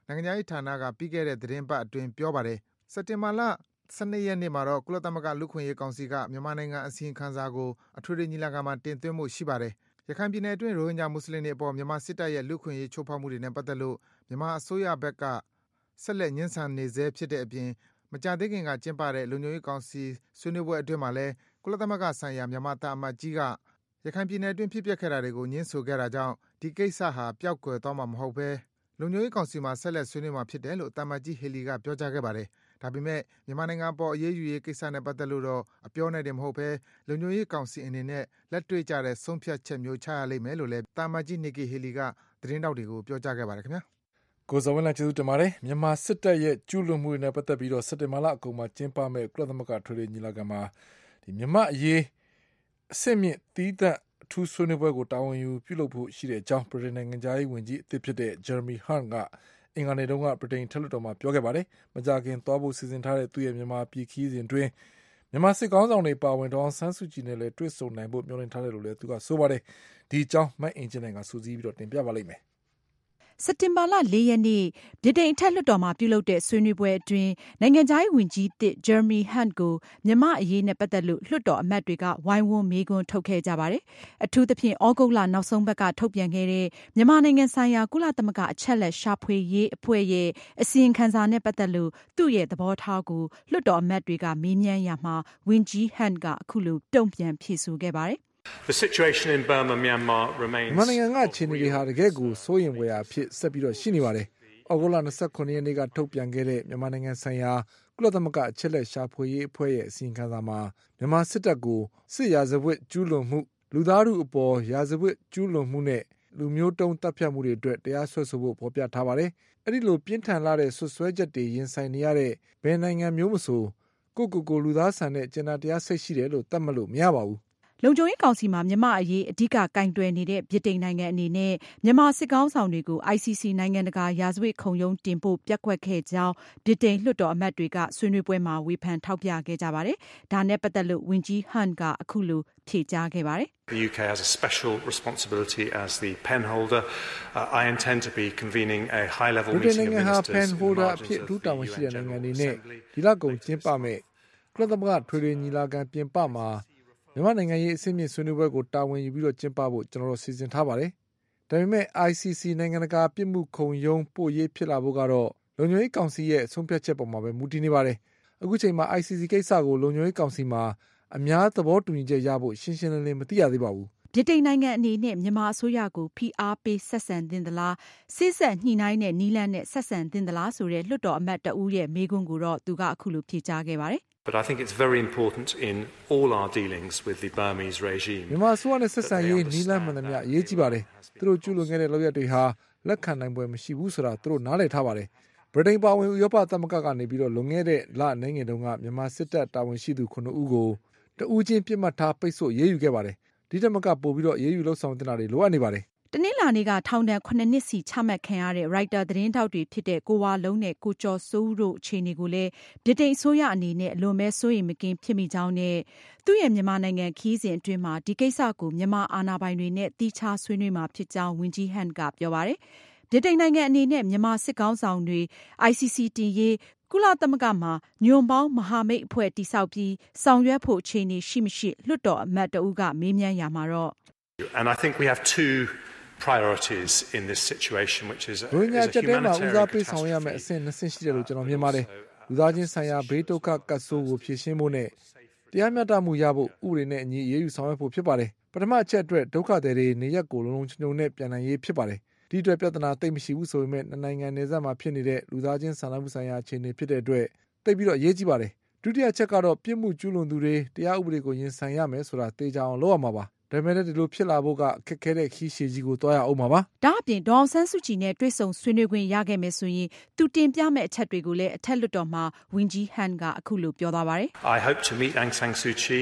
နိုင်ငံခြားရေးဌာနကပြီးခဲ့တဲ့သတင်းပတ်အတွင်းပြောပါတယ်။စက်တင်ဘာလ12ရက်နေ့မှာတော့ကုလသမဂ္ဂလူ့ခွင့်ရေးကောင်စီကမြန်မာနိုင်ငံအစီရင်ခံစာကိုအထွေထွေညီလာခံမှာတင်သွင်းဖို့ရှိပါတယ်။ရခိုင်ပြည်နယ်အတွင်းရိုဟင်ဂျာမွတ်စလင်တွေအပေါ်မြန်မာစစ်တပ်ရဲ့လူ့ခွင့်ရေးချိုးဖောက်မှုတွေနဲ့ပတ်သက်လို့မြန်မာအစိုးရဘက်ကဆက်လက်ညှဉ်းဆန်နေဆဲဖြစ်တဲ့အပြင်မကြာသေးခင်ကကျင်းပတဲ့လုံခြုံရေးကောင်စီဆွေးနွေးပွဲအတွင်းမှာလည်းကုလသမဂ္ဂဆိုင်ရာမြန်မာတာအမတ်ကြီးကရခိုင်ပြည်နယ်အတွင်းဖြစ်ပျက်ခဲ့တာတွေကိုညှင်းဆိုခဲ့တာကြောင့်ဒီကိစ္စဟာပျောက်ကွယ်သွားမှာမဟုတ်ဘဲလုံခြုံရေးကောင်စီမှာဆက်လက်ဆွေးနွေးမှာဖြစ်တယ်လို့တာမတ်ကြီးဟီလီကပြောကြားခဲ့ပါတယ်။ဒါပေမဲ့မြန်မာနိုင်ငံအပေါ်အရေးယူရေးကိစ္စနဲ့ပတ်သက်လို့တော့အပြောနဲ့တင်မဟုတ်ဘဲလုံခြုံရေးကောင်စီအနေနဲ့လက်တွေ့ကျတဲ့ဆုံးဖြတ်ချက်မျိုးချရလိမ့်မယ်လို့လည်းတာမတ်ကြီးနီကီဟီလီကသတင်းတောက်တွေကိုပြောကြားခဲ့ပါတယ်ခင်ဗျာ။ကိုဇော်ဝင်းလည်းကျေးဇူးတင်ပါတယ်။မြန်မာစစ်တပ်ရဲ့ကျူးလွန်မှုတွေနဲ့ပတ်သက်ပြီးတော့စက်တင်ဘာလအကုန်မှာကျင်းပမဲ့ကုလသမဂ္ဂထွေထွေညီလာခံမှာမြန်မာအရေးအဆင့်မြင့်သီးသန့်အထူးဆွေးနွေးပွဲကိုတာဝန်ယူပြုလုပ်ဖို့ရှိတဲ့အကြောင်းဗြိတိန်နိုင်ငံသားရေးဝန်ကြီးအသစ်ဖြစ်တဲ့ Jeremy Hunt ကအင်္ဂါနေ့တုန်းကဗြိတိန်ထက်လွှတ်တော်မှာပြောခဲ့ပါတယ်။မကြာခင်သွားဖို့စီစဉ်ထားတဲ့သူ့ရဲ့မြန်မာပြည်ခီးစဉ်တွင်မြန်မာစစ်ကောင်ဆောင်တွေပါဝင်ဒေါအောင်ဆန်းစုကြည်နဲ့လည်းတွေ့ဆုံနိုင်ဖို့မျှော်လင့်ထားတယ်လို့လည်းသူကဆိုပါတယ်။ဒီအကြောင်းမတ်အင်ဂျင်နိုင်ကစူးစီးပြီးတော့တင်ပြပါလိမ့်မယ်။စက်တင်ဘာလ4ရက်နေ့ဗြိတိန်အထက်လွှတ်တော်မှာပြုလုပ်တဲ့ဆွေးနွေးပွဲအတွင်းနိုင်ငံခြားရေးဝန်ကြီးသစ် Jeremy Hunt ကိုမြန်မာအရေးနဲ့ပတ်သက်လို့လွှတ်တော်အမတ်တွေကဝိုင်းဝန်းမေးခွန်းထုတ်ခဲ့ကြပါတယ်။အထူးသဖြင့်ဩဂုတ်လနောက်ဆုံးပတ်ကထုတ်ပြန်ခဲ့တဲ့မြန်မာနိုင်ငံဆိုင်ရာကုလသမဂ္ဂအချက်အလက်ရှာဖွေရေးအဖွဲ့ရဲ့အစီရင်ခံစာနဲ့ပတ်သက်လို့သူ့ရဲ့သဘောထားကိုလွှတ်တော်အမတ်တွေကမေးမြန်းရာမှာဝန်ကြီး Hunt ကအခုလိုတုံ့ပြန်ဖြေဆိုခဲ့ပါတယ် The situation in Burma, Myanmar remains. မြန်မာနိုင်ငံကအခြေအနေတွေဟာတကယ်ကိုစိုးရိမ်ဖွယ်ရာဖြစ်ဆက်ပြီးတော့ရှိနေပါတယ်။ဩဂုတ်လ29ရက်နေ့ကထုတ်ပြန်ခဲ့တဲ့မြန်မာနိုင်ငံဆိုင်ရာကုလသမဂ္ဂအချက်လက်ရှာဖွေရေးအဖွဲ့ရဲ့အစီရင်ခံစာမှာမြန်မာစစ်တပ်ကိုစစ်ရာဇဝတ်ကျူးလွန်မှုလူသားထုအပေါ်ရာဇဝတ်ကျူးလွန်မှုနဲ့လူမျိုးတုံးတပ်ဖြတ်မှုတွေအတွက်တရားစွဲဆိုဖို့ဖော်ပြထားပါတယ်။အဲဒီလိုပြင်းထန်လာတဲ့ဆွဆွဲချက်တွေရင်ဆိုင်နေရတဲ့ဘယ်နိုင်ငံမျိုးမဆိုကိုလူသားဆန်တဲ့ကျန်တရားစိတ်ရှိတယ်လို့သတ်မှတ်လို့မရပါဘူး။လုံခြုံရေးကောင်စီမှာမြန်မာအရေးအဓိကကင်တွယ်နေတဲ့ဗြိတိန်နိုင်ငံအနေနဲ့မြန်မာစစ်ကောင်ဆောင်တွေကို ICC နိုင်ငံတကာရာဇဝတ်ခုံရုံးတင်ဖို့ပျက်ကွက်ခဲ့ကြောင်းဗြိတိန်လွှတ်တော်အမတ်တွေကဆွေးနွေးပွဲမှာဝေဖန်ထောက်ပြခဲ့ကြပါတယ်။ဒါနဲ့ပတ်သက်လို့ဝန်ကြီး Hunt ကအခုလိုဖြေကြားခဲ့ပါတယ်။ The UK has a special responsibility as the pen holder. I intend to be convening a high-level meeting of ministers pen holder အဖြစ်အထူးတာဝန်ရှိတဲ့နိုင်ငံအနေနဲ့ဒီလကုန်ကျင်းပမဲ့ကုလသမဂ္ဂထွေထွေညီလာခံပြင်ပမှာမြန်မာနိုင်ငံရေးအဆင့်မြင့်ဆွေးနွေးပွဲကိုတာဝန်ယူပြီးတော့ကျင်းပဖို့ကျွန်တော်တို့စီစဉ်ထားပါတယ်။ဒါပေမဲ့ ICC နိုင်ငံတကာပြစ်မှုခုံရုံးပို့ရေးဖြစ်လာဖို့ကတော့လုံခြုံရေးကောင်စီရဲ့ဆုံးဖြတ်ချက်ပေါ်မှာပဲမူတည်နေပါတယ်။အခုချိန်မှာ ICC ကိစ္စကိုလုံခြုံရေးကောင်စီမှာအများသဘောတူညီချက်ရဖို့ရှင်းရှင်းလင်းလင်းမသိရသေးပါဘူး။ဗြိတိန်နိုင်ငံအနေနဲ့မြန်မာအစိုးရကိုဖိအားပေးဆက်ဆံသင့်သလားစိစက်ညှိနှိုင်းတဲ့နည်းလမ်းနဲ့ဆက်ဆံသင့်သလားဆိုတဲ့လွှတ်တော်အမတ်တဦးရဲ့မေးခွန်းကိုတော့သူကအခုလိုဖြေကြားခဲ့ပါတယ် But I think it's very important in all our dealings with the Burmese regime. မြန်မာအစိုးရနဲ့ဆက်ဆံရေးနီးလန်းမှန်သမျှအရေးကြီးပါတယ်။သူတို့ကျူးလွန်ခဲ့တဲ့လုပ်ရက်တွေဟာလက်ခံနိုင်ပွဲမရှိဘူးဆိုတာသူတို့နားလည်ထားပါတယ်။ဗြိတိန်ပါဝင်ဥရောပသမဂ္ဂကနေပြီးတော့လွန်ခဲ့တဲ့လနိုင်ငယ်တုန်းကမြန်မာစစ်တပ်တာဝန်ရှိသူ9ဦးကိုတဦးချင်းပြစ်မှတ်ထားပိတ်ဆို့ရေးယူခဲ့ပါတယ်။ဒီတမကပို့ပြီးတော့ရေးယူလှုပ်ဆောင်တင်တာတွေလိုအပ်နေပါတယ်။တနင်္လာနေ့ကထောင်ဒဏ်9နှစ်စီချမှတ်ခံရတဲ့ Reuters သတင်းထောက်တွေဖြစ်တဲ့ကိုဝါလုံးနဲ့ကိုကျော်စိုးဦးတို့အခြေအနေကိုလည်းဗြိတိန်အစိုးရအနေနဲ့အလွန်ပဲစိုးရိမ်မကင်းဖြစ်မိကြောင်းနဲ့သူ့ရဲ့မြန်မာနိုင်ငံခရီးစဉ်အတွင်းမှာဒီကိစ္စကိုမြန်မာအာဏာပိုင်တွေနဲ့တိကျဆွေးနွေးမှာဖြစ်ကြောင်းဝန်ကြီး Hunt ကပြောပါတယ်။ဗြိတိန်နိုင်ငံအနေနဲ့မြန်မာစစ်ကောင်ဆောင်တွေ ICC တင်ရေးကုလသမဂ္ဂမှာညွန့်ပေါင်းမဟာမိတ်အဖွဲ့တည်ဆောက်ပြီးဆောင်ရွက်ဖို့အခြေအနေရှိမရှိလွှတ်တော်အမတ်တဦးကမေးမြန်းရာမှာတော့ And I think we have two priorities in this situation which is a humanitarian ဦးစားပေးဆောင်ရမယ့်အဆင့်နှစ်ဆင့်ရှိတယ်လို့ကျွန်တော်မြင်ပါတယ်။လူသားချင်းဆိုင်ရာဘေးဒုက္ခကတ်ဆိုးကိုဖြေရှင်းဖို့နဲ့တရားမျှတမှုရဖို့ဥပဒေနဲ့အညီအရေးယူဆောင်ရွက်ဖို့ဖြစ်ပါတယ်။ပထမအချက်အတွက်ဒုက္ခသည်တွေနေရက်ကိုလုံလုံခြုံခြုံနဲ့ပြန်နိုင်ရေးဖြစ်ပါတယ်။ဒီအတွက်ပြဿနာသိပ်မရှိဘူးဆိုပေမဲ့နိုင်ငံနယ်စပ်မှာဖြစ်နေတဲ့လူသားချင်းစာနာမှုဆိုင်ရာအခြေအနေဖြစ်တဲ့အတွက်သိပ်ပြီးတော့အရေးကြီးပါတယ်။ဒုတိယချက်ကတော့ပြစ်မှုကျူးလွန်သူတွေတရားဥပဒေကိုရင်ဆိုင်ရမယ်ဆိုတာသိကြအောင်လုပ်ရမှာပါ။ဒါပေမဲ့ဒီလိုဖြစ်လာဖို့ကခက်ခဲတဲ့ခီးရှည်ကြီးကိုတွားရအောင်ပါပါ။ဒါအပြင်ဒေါအောင်ဆန်းစုကြည်နဲ့တွေ့ဆုံဆွေးနွေးခွင့်ရခဲ့မယ်ဆိုရင်သူတင်ပြမဲ့အချက်တွေကိုလည်းအထက်လွှတ်တော်မှာဝန်ကြီး Hunt ကအခုလိုပြောသွားပါတယ်။ I hope to meet Aung San Suu Kyi.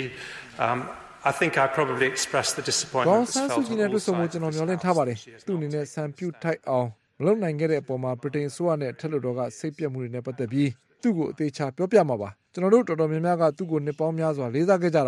I think I probably expressed the disappointment. ဒေါအောင်ဆန်းစုကြည်နဲ့တွေ့ဆုံဖို့ကျွန်တော်မျှော်လင့်ထားပါတယ်။သူ့အနေနဲ့စံပြုထိုက်အောင်မလုပ်နိုင်ခဲ့တဲ့အပေါ်မှာဗြိတိန်အစိုးရနဲ့အထက်လွှတ်တော်ကစိတ်ပြတ်မှုတွေနဲ့ပတ်သက်ပြီးသူ့ကိုအသေးချာပြောပြမှာပါ။ကျွန်တော်တို့တော်တော်များများကသူ့ကိုနှစ်ပေါင်းများစွာလေးစားခဲ့ကြတာပါ။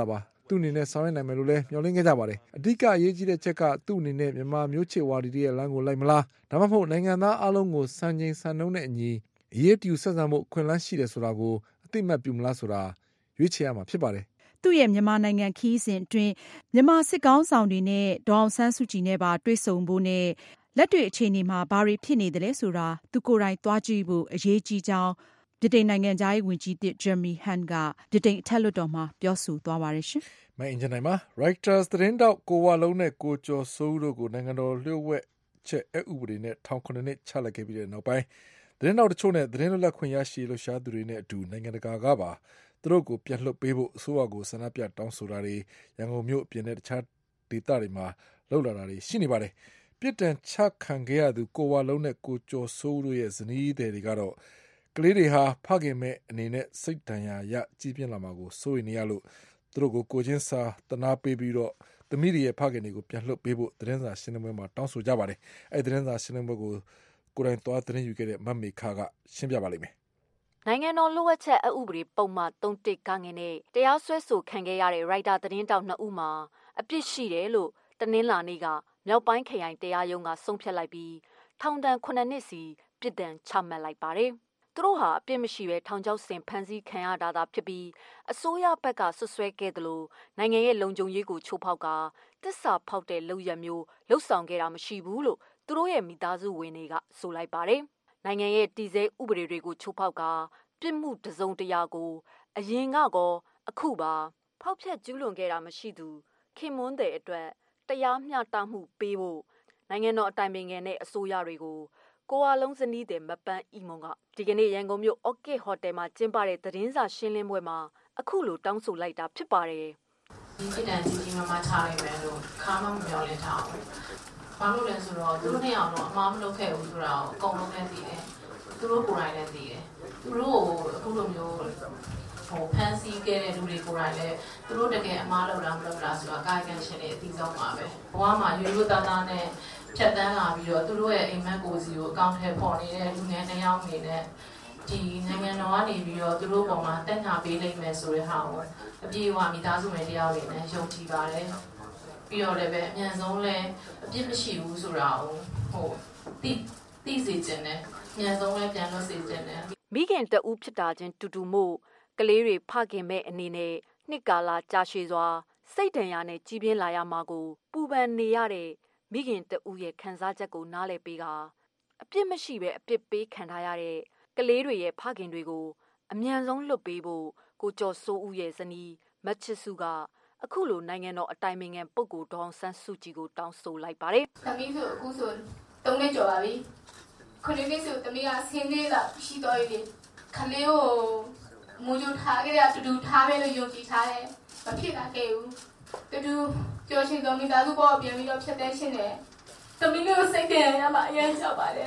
သူ့အနေနဲ့ဆောင်ရွက်နိုင်မယ်လို့လည်းမျှော်လင့်ခဲ့ကြပါတယ်အဓိကအရေးကြီးတဲ့ချက်ကသူ့အနေနဲ့မြန်မာမျိုးချစ်ဝါဒီတွေရဲ့လမ်းကိုလိုက်မလားဒါမှမဟုတ်နိုင်ငံသားအလုံးကိုစံချိန်စံနှုန်းနဲ့အညီအရေးတူဆက်ဆံမှုအခွင့်အလမ်းရှိတယ်ဆိုတာကိုအသိအမှတ်ပြုမလားဆိုတာရွေးချယ်ရမှာဖြစ်ပါတယ်သူ့ရဲ့မြန်မာနိုင်ငံခီးစဉ်အတွင်းမြန်မာစစ်ကောင်းဆောင်တွေနဲ့ဒေါအောင်ဆန်းစုကြည်နဲ့ပါတွေ့ဆုံဖို့နဲ့လက်တွေ့အခြေအနေမှာဘာတွေဖြစ်နေတယ်လဲဆိုတာသူကိုယ်တိုင်သွားကြည့်ဖို့အရေးကြီးကြောင်းဗြိတိန်နိုင်ငံသားရေးဝန်ကြီးသစ် Jeremy Hunt ကဗြိတိန်အထက်လွှတ်တော်မှာပြောဆိုသွားပါတယ်ရှင်။မအင်ဂျင်နိုင်မှာ Reuters သတင်းတောက်ကိုဝလုံးနဲ့ကိုကျော်စိုးဦးတို့ကိုနိုင်ငံတော်လျှို့ဝှက်ချက်အဥပဒေနဲ့ထောင်9နှစ်ချလိုက်ခဲ့ပြီးတဲ့နောက်ပိုင်းသတင်းတောက်တချို့နဲ့သတင်းလွတ်လပ်ခွင့်ရရှိလှုပ်ရှားသူတွေနဲ့အတူနိုင်ငံတကာကပါသူတို့ကိုပြန်လွှတ်ပေးဖို့အစိုးရကိုဆန္ဒပြတောင်းဆိုတာတွေရန်ကုန်မြို့အပြင်နဲ့တခြားဒေသတွေမှာလှုပ်လာတာတွေရှိနေပါတယ်။ပြစ်ဒဏ်ချခံခဲ့ရသူကိုဝလုံးနဲ့ကိုကျော်စိုးဦးတို့ရဲ့ဇနီးတွေကတော့ကလေးတွေဟာဖခင်မဲ့အနေနဲ့စိတ်ဒဏ်ရာရကြီးပြင်းလာမှာကိုစိုးရိမ်နေရလို့သူတို့ကိုကိုချင်းစာတနာပေးပြီးတော့သမီးတွေရဲ့ဖခင်တွေကိုပြန်လွှတ်ပေးဖို့သတင်းစာရှင်းလင်းပွဲမှာတောင်းဆိုကြပါတယ်။အဲဒီသတင်းစာရှင်းလင်းပွဲကိုကိုယ်တိုင်သွားသတင်းယူခဲ့တဲ့မမေခကရှင်းပြပါလိမ့်မယ်။နိုင်ငံတော်လျှို့ဝှက်ချက်အဥပဒေပုံမှန်3ကငင်နဲ့တရားစွဲဆိုခံခဲ့ရတဲ့ရိုက်တာသတင်းတောက်2ဦးမှာအပြစ်ရှိတယ်လို့တနင်္လာနေ့ကမြောက်ပိုင်းခရိုင်တရားရုံးကဆုံးဖြတ်လိုက်ပြီးထောင်ဒဏ်9နှစ်စီပြစ်ဒဏ်ချမှတ်လိုက်ပါတယ်။သူတို့ဟာအပြစ်မရှိဘဲထောင်ချောက်ဆင်ဖမ်းဆီးခံရတာသာဖြစ်ပြီးအစိုးရဘက်ကဆွဆွဲခဲ့တယ်လို့နိုင်ငံရဲ့လုံခြုံရေးကိုချိုးဖောက်ကတစ္ဆာဖောက်တဲ့လုပ်ရမျိုးလှုပ်ဆောင်ခဲ့တာမရှိဘူးလို့သူတို့ရဲ့မိသားစုဝင်တွေကဆိုလိုက်ပါတယ်။နိုင်ငံရဲ့တည်ဆဲဥပဒေတွေကိုချိုးဖောက်ကပြစ်မှုတစုံတရာကိုအရင်ကကောအခုပါဖောက်ဖျက်ကျူးလွန်ခဲ့တာမရှိသူခင်မွန်းတဲ့အတွက်တရားမျှတမှုပေးဖို့နိုင်ငံတော်အတိုင်ပင်ခံနဲ့အစိုးရတွေကိုကိုဝလုံးစနီးတဲ့မပန်းအီမွန်ကဒီကနေ့ရန်ကုန်မြို့ Orchid Hotel မှာကျင်းပတဲ့သတင်းစာရှင်းလင်းပွဲမှာအခုလိုတောင်းဆိုလိုက်တာဖြစ်ပါတယ်။ဒီပြည်နယ်ကြီးမှာထားလိုက်မယ်လို့ခါမှမပြောလဲထားအောင်။ဘာလို့လဲဆိုတော့သူတို့နှစ်ယောက်တော့အမှားမလုပ်ခဲ့ဘူးဆိုတာကိုအကုန်လုံးလည်းသိတယ်။သူတို့ကိုယ်တိုင်လည်းသိတယ်။သူတို့ကိုအခုလိုမျိုးဖန်ဆီးခဲ့တဲ့လူတွေကိုယ်တိုင်လည်းသူတို့တကယ်အမှားလုပ်လားမလုပ်လားဆိုတာကာယကံရှင်တွေအသိဆုံးပါပဲ။ဘဝမှာရိုးရိုးသားသားနဲ့ဖြတ်တန်းလာပြီးတော့သူတို့ရဲ့အိမ်မက်ကိုစီကိုအကောင့်ထဲပေါ်နေတဲ့လူငယ်2ယောက်နေနဲ့ဒီနိုင်ငံတော်ကနေပြီးတော့သူတို့ပေါ်မှာတက်ညာပေးလိုက်မယ်ဆိုတဲ့ဟာကိုအပြည့်အဝမိသားစုဝင်တယောက်တွေနဲ့ယုံကြည်ပါတယ်ပြီးတော့လည်းပဲအမြန်ဆုံးလည်းအပြစ်မရှိဘူးဆိုတာကိုသိစေချင်တယ်အမြန်ဆုံးလည်းပြန်လွှတ်စေချင်တယ်မိခင်တဦးဖြစ်တာချင်းတူတူမို့ကလေးတွေဖခင်မဲ့အနေနဲ့နှစ်ကာလကြာရှည်စွာစိတ်ဒဏ်ရာနဲ့ကြီးပြင်းလာရမှာကိုပူပန်နေရတဲ့မိခင်တဦးရဲ့ခံစားချက်ကိုနားလည်ပေးကအပြစ်မရှိပဲအပြစ်ပေးခံထားရတဲ့ကလေးတွေရဲ့ဖခင်တွေကိုအမြန်ဆုံးလွတ်ပေးဖို့ကိုကျော်စိုးဦးရဲ့ဇနီးမချစ်စုကအခုလိုနိုင်ငံတော်အတိုင်ပင်ခံပုဂ္ဂိုလ်ဒေါအောင်ဆန်းစုကြည်ကိုတောင်းဆိုလိုက်ပါတယ်။သမီးဆိုအခုဆို3နှစ်ကျော်ပါပြီ။9နှစ်ဆိုသမီးကဆင်းသေးတာရှိတော့ပြီ။ခလေးကိုမူကြထားခဲ့တဲ့အတူတူထားပဲလို့ယုံကြည်ထားတယ်။မဖြစ်တာခဲ့ဘူး။တူကျော်ရှိသောမိသားစုပေါ်ပြန်ပြီးတော့ဖြတ်တဲ့ရှင်တယ်။သမီးကိုစိတ်တယ်ရမှာအရင်ကြောက်ပါတယ်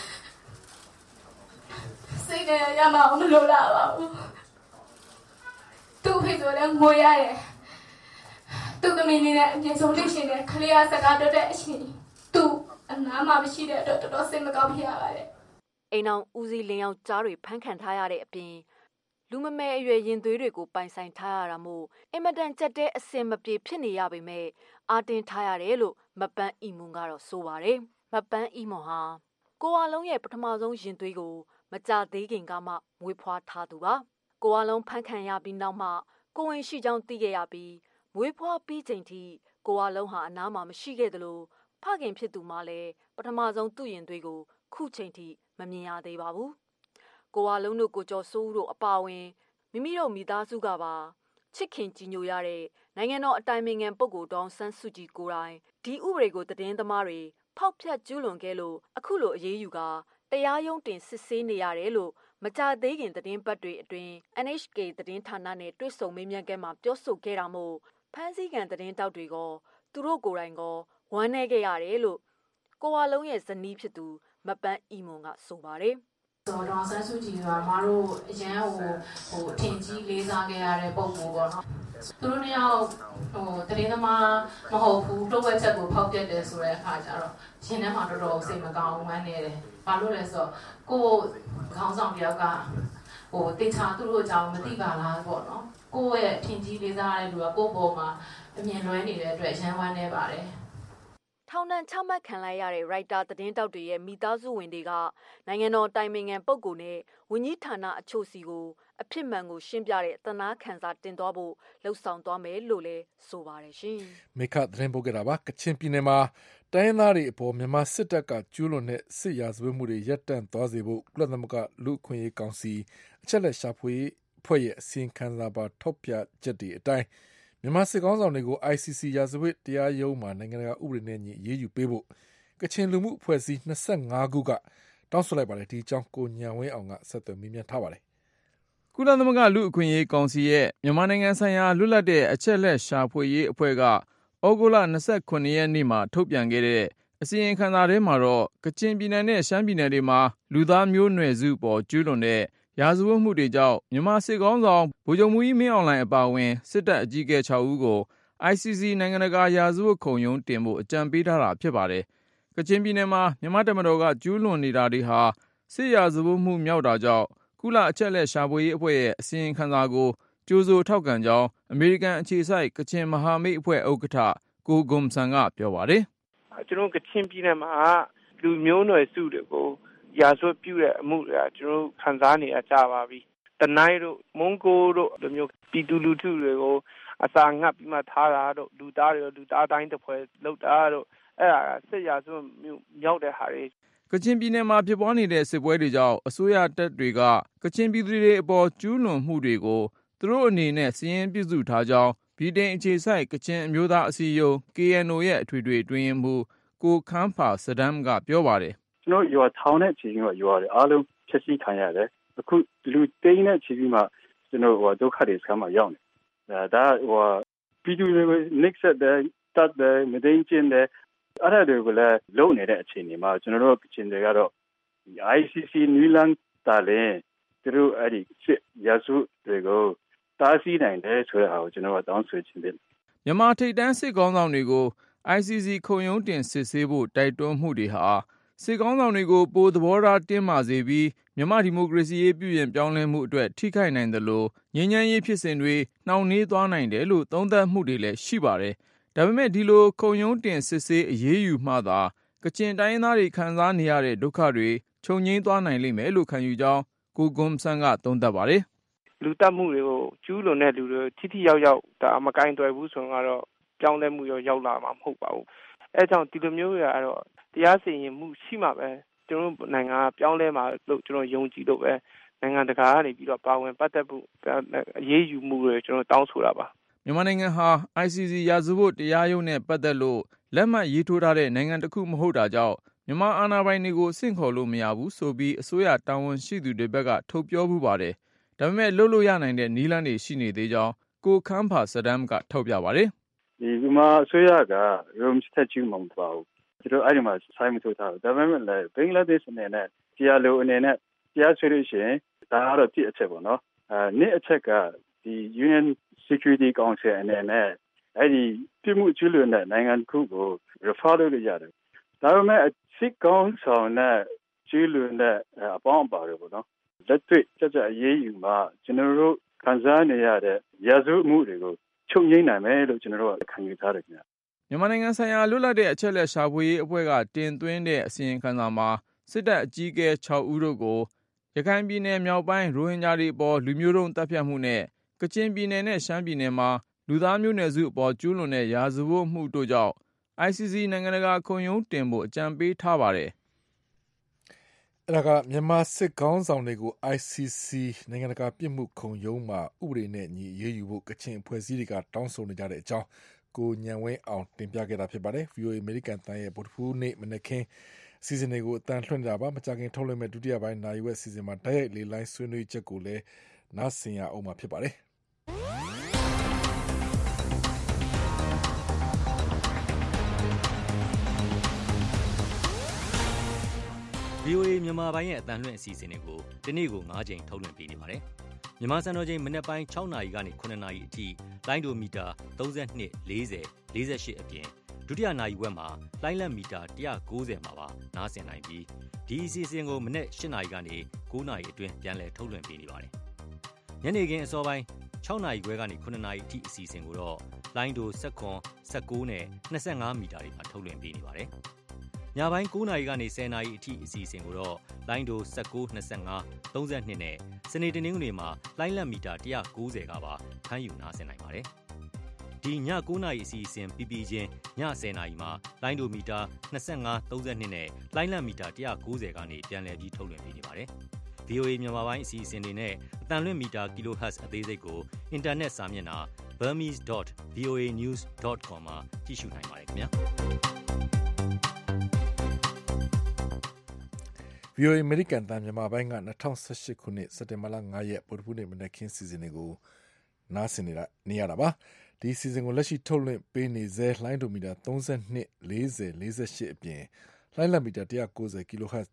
။စိတ်တယ်ရမှာမလိုလားပါဘူး။သူ့ဖေဆိုလည်းငိုရတယ်။သူ့သမီးလေးနဲ့အမြင်ဆုံးလေးရှင်တယ်ခလေးကစကားတော့တဲ့အရှင်သူ့အနားမှာမရှိတဲ့အတွက်တော်တော်စိတ်မကောင်းဖြစ်ရပါတယ်။အိမ်အောင်ဦးစီးလင်းအောင်ကြားတွေဖမ်းခံထားရတဲ့အပြင်လူမမဲအရွယ်ရင်သွေးတွေကိုပိုင်ဆိုင်ထားရတာမို့အင်မတန်ကြက်တဲ့အစင်မပြေဖြစ်နေရပေမဲ့အာတင်ထားရတယ်လို့မပန်းအီမွန်ကတော့ဆိုပါတယ်။မပန်းအီမွန်ဟာကိုဝလုံးရဲ့ပထမဆုံးရင်သွေးကိုမကြသေးခင်ကမှမွေးဖွားထားသူပါ။ကိုဝလုံးဖမ်းခံရပြီးနောက်မှကိုဝင်ရှိကြောင်းသိခဲ့ရပြီးမွေးဖွားပြီးချိန်ထိကိုဝလုံးဟာအနားမှာမရှိခဲ့သလိုဖခင်ဖြစ်သူမှလည်းပထမဆုံးသူ့ရင်သွေးကိုခုချိန်ထိမမြင်ရသေးပါဘူး။ကိုဝလုံးတို့ကိုကျော်စိုးတို့အပါဝင်မိမိတို့မိသားစုကပါချစ်ခင်ကြည်ညိုရတဲ့နိုင်ငံတော်အတိုင်ပင်ခံပုဂ္ဂိုလ်ဒေါအောင်ဆန်းစုကြည်ကိုယ်တိုင်ဒီဥပဒေကိုသတင်းသမားတွေဖောက်ဖျက်ကျူးလွန်ခဲ့လို့အခုလိုအရေးယူကတရားရုံးတင်စစ်ဆေးနေရတယ်လို့မကြသေးခင်သတင်းပတ်တွေအတွင်း NHK သတင်းဌာနနဲ့တွေ့ဆုံမေးမြန်းခန်းမှာပြောဆိုခဲ့တာမို့ဖမ်းဆီးခံသတင်းတောက်တွေကသူတို့ကိုယ်တိုင်ကဝမ်းနည်းခဲ့ရတယ်လို့ကိုဝလုံးရဲ့ဇနီးဖြစ်သူမပန်းအီမွန်ကဆိုပါတယ်ဒေါအောင်ဆန်းစုကြည်ကမတို့အရန်ဟိုအထင်ကြီးလေးစားခဲ့ရတဲ့ပုံကိုပေါ့နော်သူတို့နှစ်ယောက်သတင်းသမားမဟုတ်ဘူးတိုးဝက်ချက်ကိုဖောက်ပြတယ်ဆိုတဲ့အခါကျတော့ရှင်ထဲမှာတော်တော်စိတ်မကောင်းဝမ်းနေတယ်ဘာလို့လဲဆိုတော့ကိုခေါင်းဆောင်တယောက်ကတေချာသူတို့အကြောင်းမသိပါလားပေါ့နော်ကိုယ့်ရဲ့ထင်ကြီးလေးစားရတဲ့လူကကိုယ့်ပေါ်မှာအမြင်လွဲနေတဲ့အတွက်ရန်ဝမ်းနေပါတယ်ထောင်ဒဏ်ချမှတ်ခံလိုက်ရတဲ့ရိုက်တာသတင်းတောက်တွေရဲ့မိသားစုဝင်တွေကနိုင်ငံတော်တိုင်ပင်ခံပုဂ္ဂိုလ်နဲ့ဝန်ကြီးဌာနအချို့စီကိုအဖြစ်မှန်ကိုရှင်းပြတဲ့သနာခံစာတင်သွားဖို့လှုံ့ဆော်သွားမယ်လို့လည်းဆိုပါတယ်ရှင်။မိခသတင်းပို့ခဲ့တာပါကချင်ပြည်နယ်မှာတိုင်းသားတွေအပေါ်မြန်မာစစ်တပ်ကကျူးလွန်တဲ့စစ်ရာဇဝတ်မှုတွေရပ်တန့်သွားစေဖို့ကုလသမဂ္ဂလူ့အခွင့်အရေးကောင်စီအချက်လက်ရှာဖွေအဖွဲ့ရဲ့အစီရင်ခံစာပါထောက်ပြချက်တွေအတိုင်းမြန်မာစစ်ကောင်ဆောင်တွေကို ICC ရာဇဝတ်တရားရုံးမှာနိုင်ငံတကာဥပဒေနဲ့ညီရေးယူပေးဖို့ကချင်လူမှုအဖွဲ့အစည်း25ခုကတောင်းဆိုလိုက်ပါတယ်ဒီအကြောင်းကိုညံဝင်းအောင်ကဆက်သွယ်မေးမြန်းထားပါတယ်ကုလသမဂ္ဂလူ့အခွင့်အရေးကောင်စီရဲ့မြန်မာနိုင်ငံဆိုင်ရာလွတ်လပ်တဲ့အချက်လက်ရှာဖွေရေးအဖွဲ့ကဩဂုတ်လ29ရက်နေ့မှာထုတ်ပြန်ခဲ့တဲ့အစီရင်ခံစာထဲမှာတော့ကချင်ပြည်နယ်နဲ့ရှမ်းပြည်နယ်တွေမှာလူသားမျိုးနွယ်စုပေါ်ကျူးလွန်တဲ့ရာဇဝတ်မှုတွေကြောင့်မြန်မာစစ်ကောင်ဆောင်ဗိုလ်ချုပ်မှုကြီးမင်းအောင်လှိုင်အပါအဝင်စစ်တပ်အကြီးအကဲ6ဦးကို ICC နိုင်ငံတကာရာဇဝတ်ခုံရုံးတင်ဖို့အကြံပေးထားတာဖြစ်ပါတယ်။ကချင်ပြည်နယ်မှာမြန်မာတပ်မတော်ကကျူးလွန်နေတာတွေဟာစစ်ရာဇဝတ်မှုမြောက်တာကြောင့်ကုလအချက်လက်ရှာဖွေရေးအဖွဲ့ရဲ့အစီရင်ခံစာကိုကြိုဆိုထောက်ခံကြောင်းအမေရိကန်အခြေစိုက်ကချင်မဟာမိတ်အဖွဲ့ဥက္ကဋ္ဌကိုဂွမ်ဆန်ကပြောပါတယ်။ကျွန်တော်ကချင်ပြည်နယ်မှာလူမျိုးနွယ်စုတွေကိုရာဇဝတ်ပြုတဲ့အမှုတွေကကျွန်တော်ခံစားနေရကြပါပြီ။တနိုင်းတို့မွန်ဂိုတို့လိုမျိုးပြည်သူလူထုတွေကိုအစာငတ်ပြီးမှထားတာတို့လူသားတွေလူသားတိုင်းတစ်ဖွဲ့လောက်တာတို့အဲ့ဒါစစ်ရာဇဝတ်မြောက်တဲ့ဟာတွေကချင်ပြည်နယ်မှာဖြစ်ပွားနေတဲ့စစ်ပွဲတွေကြောင့်အစိုးရတပ်တွေကကချင်ပြည်သူတွေအပေါ်ကျူးလွန်မှုတွေကိုသူတို့အနေနဲ့စီးရင်ပြုစုထားကြောင်းဗြိတိန်အခြေစိုက်ကချင်အမျိုးသားအစည်းအရုံး KNO ရဲ့အထွေထွေအတွင်းရေးမှူးကိုခန်းဖာစဒမ်ကပြောပါတယ်ကျွန်တော်ရွာထောင်နဲ့ချီပြီးရွာတွေအားလုံးဖြည့်ဆည်းခံရတယ်အခုလူတိန်းနဲ့ချီပြီးမှကျွန်တော်ဒုက္ခတွေဆမ်းမှာရောက်နေဒါပြည်သူတွေကို next set တဲ့တတ်တဲ့မဒင်းချင်းတဲ့အဲ့ဒါတွေကိုလည်းလုံနေတဲ့အခြေအနေမှာကျွန်တော်တို့ကချင်တွေကတော့ ICC နယူးလန်တာလင်းသူတို့အဲ့ဒီစစ်ရာဇဝတ်တွေကိုတားဆီးနိုင်တယ်ဆိုတဲ့အားကိုကျွန်တော်ကတောင်းဆိုချင်တယ်မြန်မာထိပ်တန်းစစ်ကောင်းဆောင်တွေကို ICC ခုံရုံးတင်စစ်ဆေးဖို့တိုက်တွန်းမှုတွေဟာစစ်ကောင်းဆောင်တွေကိုပိုသဘောထားတင်းမာစေပြီးမြန်မာဒီမိုကရေစီရေးပြုပြင်ပြောင်းလဲမှုအတွက်ထိခိုက်နိုင်တယ်လို့ငြိမ်းချမ်းရေးဖြစ်စဉ်တွေနှောင့်နှေးသွားနိုင်တယ်လို့သုံးသပ်မှုတွေလည်းရှိပါတယ်ဒါပေမဲ့ဒီလိုခုံရုံးတင်စစ်ဆေးအရေးယူမှသာကချင်တိုင်းသားတွေခံစားနေရတဲ့ဒုက္ခတွေချုပ်ငြိမ်းသွားနိုင်လိမ့်မယ်လို့ခံယူကြောင်းကိုဂွမ်ဆန်ကသုံးသပ်ပါတယ်လူတက်မှုတွေကိုကျူးလွန်တဲ့လူတွေထိရောက်ဒါမကိုင်းတွယ်ဘူးဆိုတော့ပြောင်းလဲမှုရောရောက်လာမှာမဟုတ်ပါဘူးအဲကြောင့်ဒီလိုမျိုးတွေကတော့တရားစီရင်မှုရှိမှပဲကျွန်တော်နိုင်ငံကပြောင်းလဲမှာလို့ကျွန်တော်ယုံကြည်လို့ပဲနိုင်ငံတကာကနေပြီးတော့ပါဝင်ပတ်သက်မှုအရေးယူမှုတွေကျွန်တော်တောင်းဆိုတာပါမြန်မာနိုင်ငံဟာ ICC ရာဇဝတ်တရားရုံးနဲ့ပတ်သက်လို့လက်မှတ်ရေးထိုးထားတဲ့နိုင်ငံတစ်ခုမဟုတ်တာကြောင့်မြန်မာအာဏာပိုင်တွေကိုဆင့်ခေါ်လို့မရဘူးဆိုပြီးအစိုးရတာဝန်ရှိသူတွေဘက်ကထုတ်ပြောမှုပါတယ်ဒါပေမဲ့လုပ်လို့ရနိုင်တဲ့နည်းလမ်းတွေရှိနေသေးကြောင်းကိုခန်းဖာစဒမ်ကထောက်ပြပါတယ်ဒီမှာအစိုးရက Rome Statute မှာမပါဘူးသူတို့အဲ့ဒီမှာဆိုင်မထုတ်ထားဘူးဒါပေမဲ့လည်းဘင်္ဂလားဒေ့ရှ်အနေနဲ့တရားလိုအနေနဲ့တရားဆွေးလို့ရှိရင်ဒါကတော့တစ်အချက်ပေါ့နော်နှစ်အချက်ကဒီ Union Security Council အနေနဲ့အဲ့ဒီပြည်မှုကျူးလွန်တဲ့နိုင်ငံတစ်ခုကို refer လုပ်လို့ရတယ်ဒါပေမဲ့စစ်ကောင်ဆောင်နဲ့ကျူးလွန်တဲ့အပေါင်းအပါတွေပေါ့နော်လက်တွေ့ကြအရေးယူမှာကျွန်တော်တို့ခံစားနေရတဲ့ရာဇဝတ်မှုတွေကိုချုပ်ငြိမ်းနိုင်မယ်လို့ကျွန်တော်တို့ခံယူထားတယ်ခင်ဗျမြန်မာနိုင်ငံဆိုင်ရာလွတ်လပ်တဲ့အချက်လက်ရှာဖွေရေးအဖွဲ့ကတင်သွင်းတဲ့အစီရင်ခံစာမှာစစ်တပ်အကြီးအကဲ6ဦးတို့ကိုရခိုင်ပြည်နယ်မြောက်ပိုင်းရိုဟင်ဂျာတွေအပေါ်လူမျိုးတုံးတပ်ဖြတ်မှုနဲ့ကချင်ပြည်နယ်နဲ့ရှမ်းပြည်နယ်မှာလူသားမျိုးနွယ်စုအပေါ်ကျူးလွန်တဲ့ရာဇဝတ်မှုတို့ကြောင့် ICC နိုင်ငံတကာခုံရုံးတင်ဖို့အကြံပေးထားပါတယ်အဲ့ဒါကမြန်မာစစ်ကောင်းဆောင်တွေကို ICC နိုင်ငံတကာပြစ်မှုခုံရုံးမှာဥပဒေနဲ့ညီရေးယူဖို့ကချင်အဖွဲ့အစည်းတွေကတောင်းဆိုနေကြတဲ့အကြောင်းကိုညံဝင်းအောင်တင်ပြခဲ့တာဖြစ်ပါတယ် VOA American တန်ရဲ့ဗုဒ္ဓဖူးနေ့မနက်ခင်းစီစဉ်တွေကိုအတန်လွှင့်နေတာပါမကြခင်ထုတ်လွှင့်မဲ့ဒုတိယပိုင်းနိုင်ဝက်စီစဉ်မှာတိုက်ရိုက်လေလိုင်းဆွေးနွေးချက်ကိုလည်းနားဆင်ရအောင်မှာဖြစ်ပါတယ် VOA မြန်မာပိုင်းရဲ့အတန်လွှင့်အစီအစဉ်တွေကိုဒီနေ့ကို9ချိန်ထုတ်လွှင့်ပေးနေပါတယ်။မြန်မာစံတော်ချိန်မနက်ပိုင်း6နာရီကနေ9နာရီအထိလိုင်းဒိုမီတာ32 40 48အပြင်ဒုတိယနာရီဝက်မှာလိုင်းလက်မီတာ190မှာပါနားဆင်နိုင်ပြီးဒီအစီအစဉ်ကိုမနက်8နာရီကနေ9နာရီအတွင်းပြန်လည်ထုတ်လွှင့်ပေးနေပါတယ်။ညနေခင်းအစောပိုင်း6နာရီခွဲကနေ9နာရီအထိအစီအစဉ်ကိုတော့လိုင်းတို19 19နဲ့25မီတာတွေမှာထုတ်လွှင့်ပေးနေပါတယ်။ညပိုင်း9နာရီကနေ10နာရီအထိအစီအစဉ်ကိုတော့လိုင်းတို19 25 32နဲ့စနေတနင်္ဂနွေမှာလိုင်းလက်မီတာ190ကပါဖမ်းယူနားဆင်နိုင်ပါတယ်။ဒီည9နာရီအစီအစဉ်ပြီးပြီးချင်းည10နာရီမှာလိုင်းတိုမီတာ25 32နဲ့လိုင်းလက်မီတာ190ကနေပြန်လည်ပြီးထုတ်လွှင့်ပေးနေပါတယ်။ VOA မြန်မာပိုင်းအစီအစဉ်တွေနဲ့အတန်လွင့်မီတာ kHz အသေးစိတ်ကိုအင်တာနက်စာမျက်နှာ burmese.voanews.com မှာကြည့်ရှုနိုင်ပါတယ်ခင်ဗျာ VOA American တန်မြန်မာပိုင်းက2018ခုနှစ်စက်တင်ဘာလ9ရက်ပုဒ်ဖူးနေ့မနက်ခင်းစီစဉ်တွေကိုနားဆင်နေရတာပါဒီစီစဉ်ကိုလက်ရှိထုတ်လွှင့်ပေးနေစေလိုင်းဒိုမီတာ32 40 48အပြင်လိုင်းလက်မီတာ190 kHz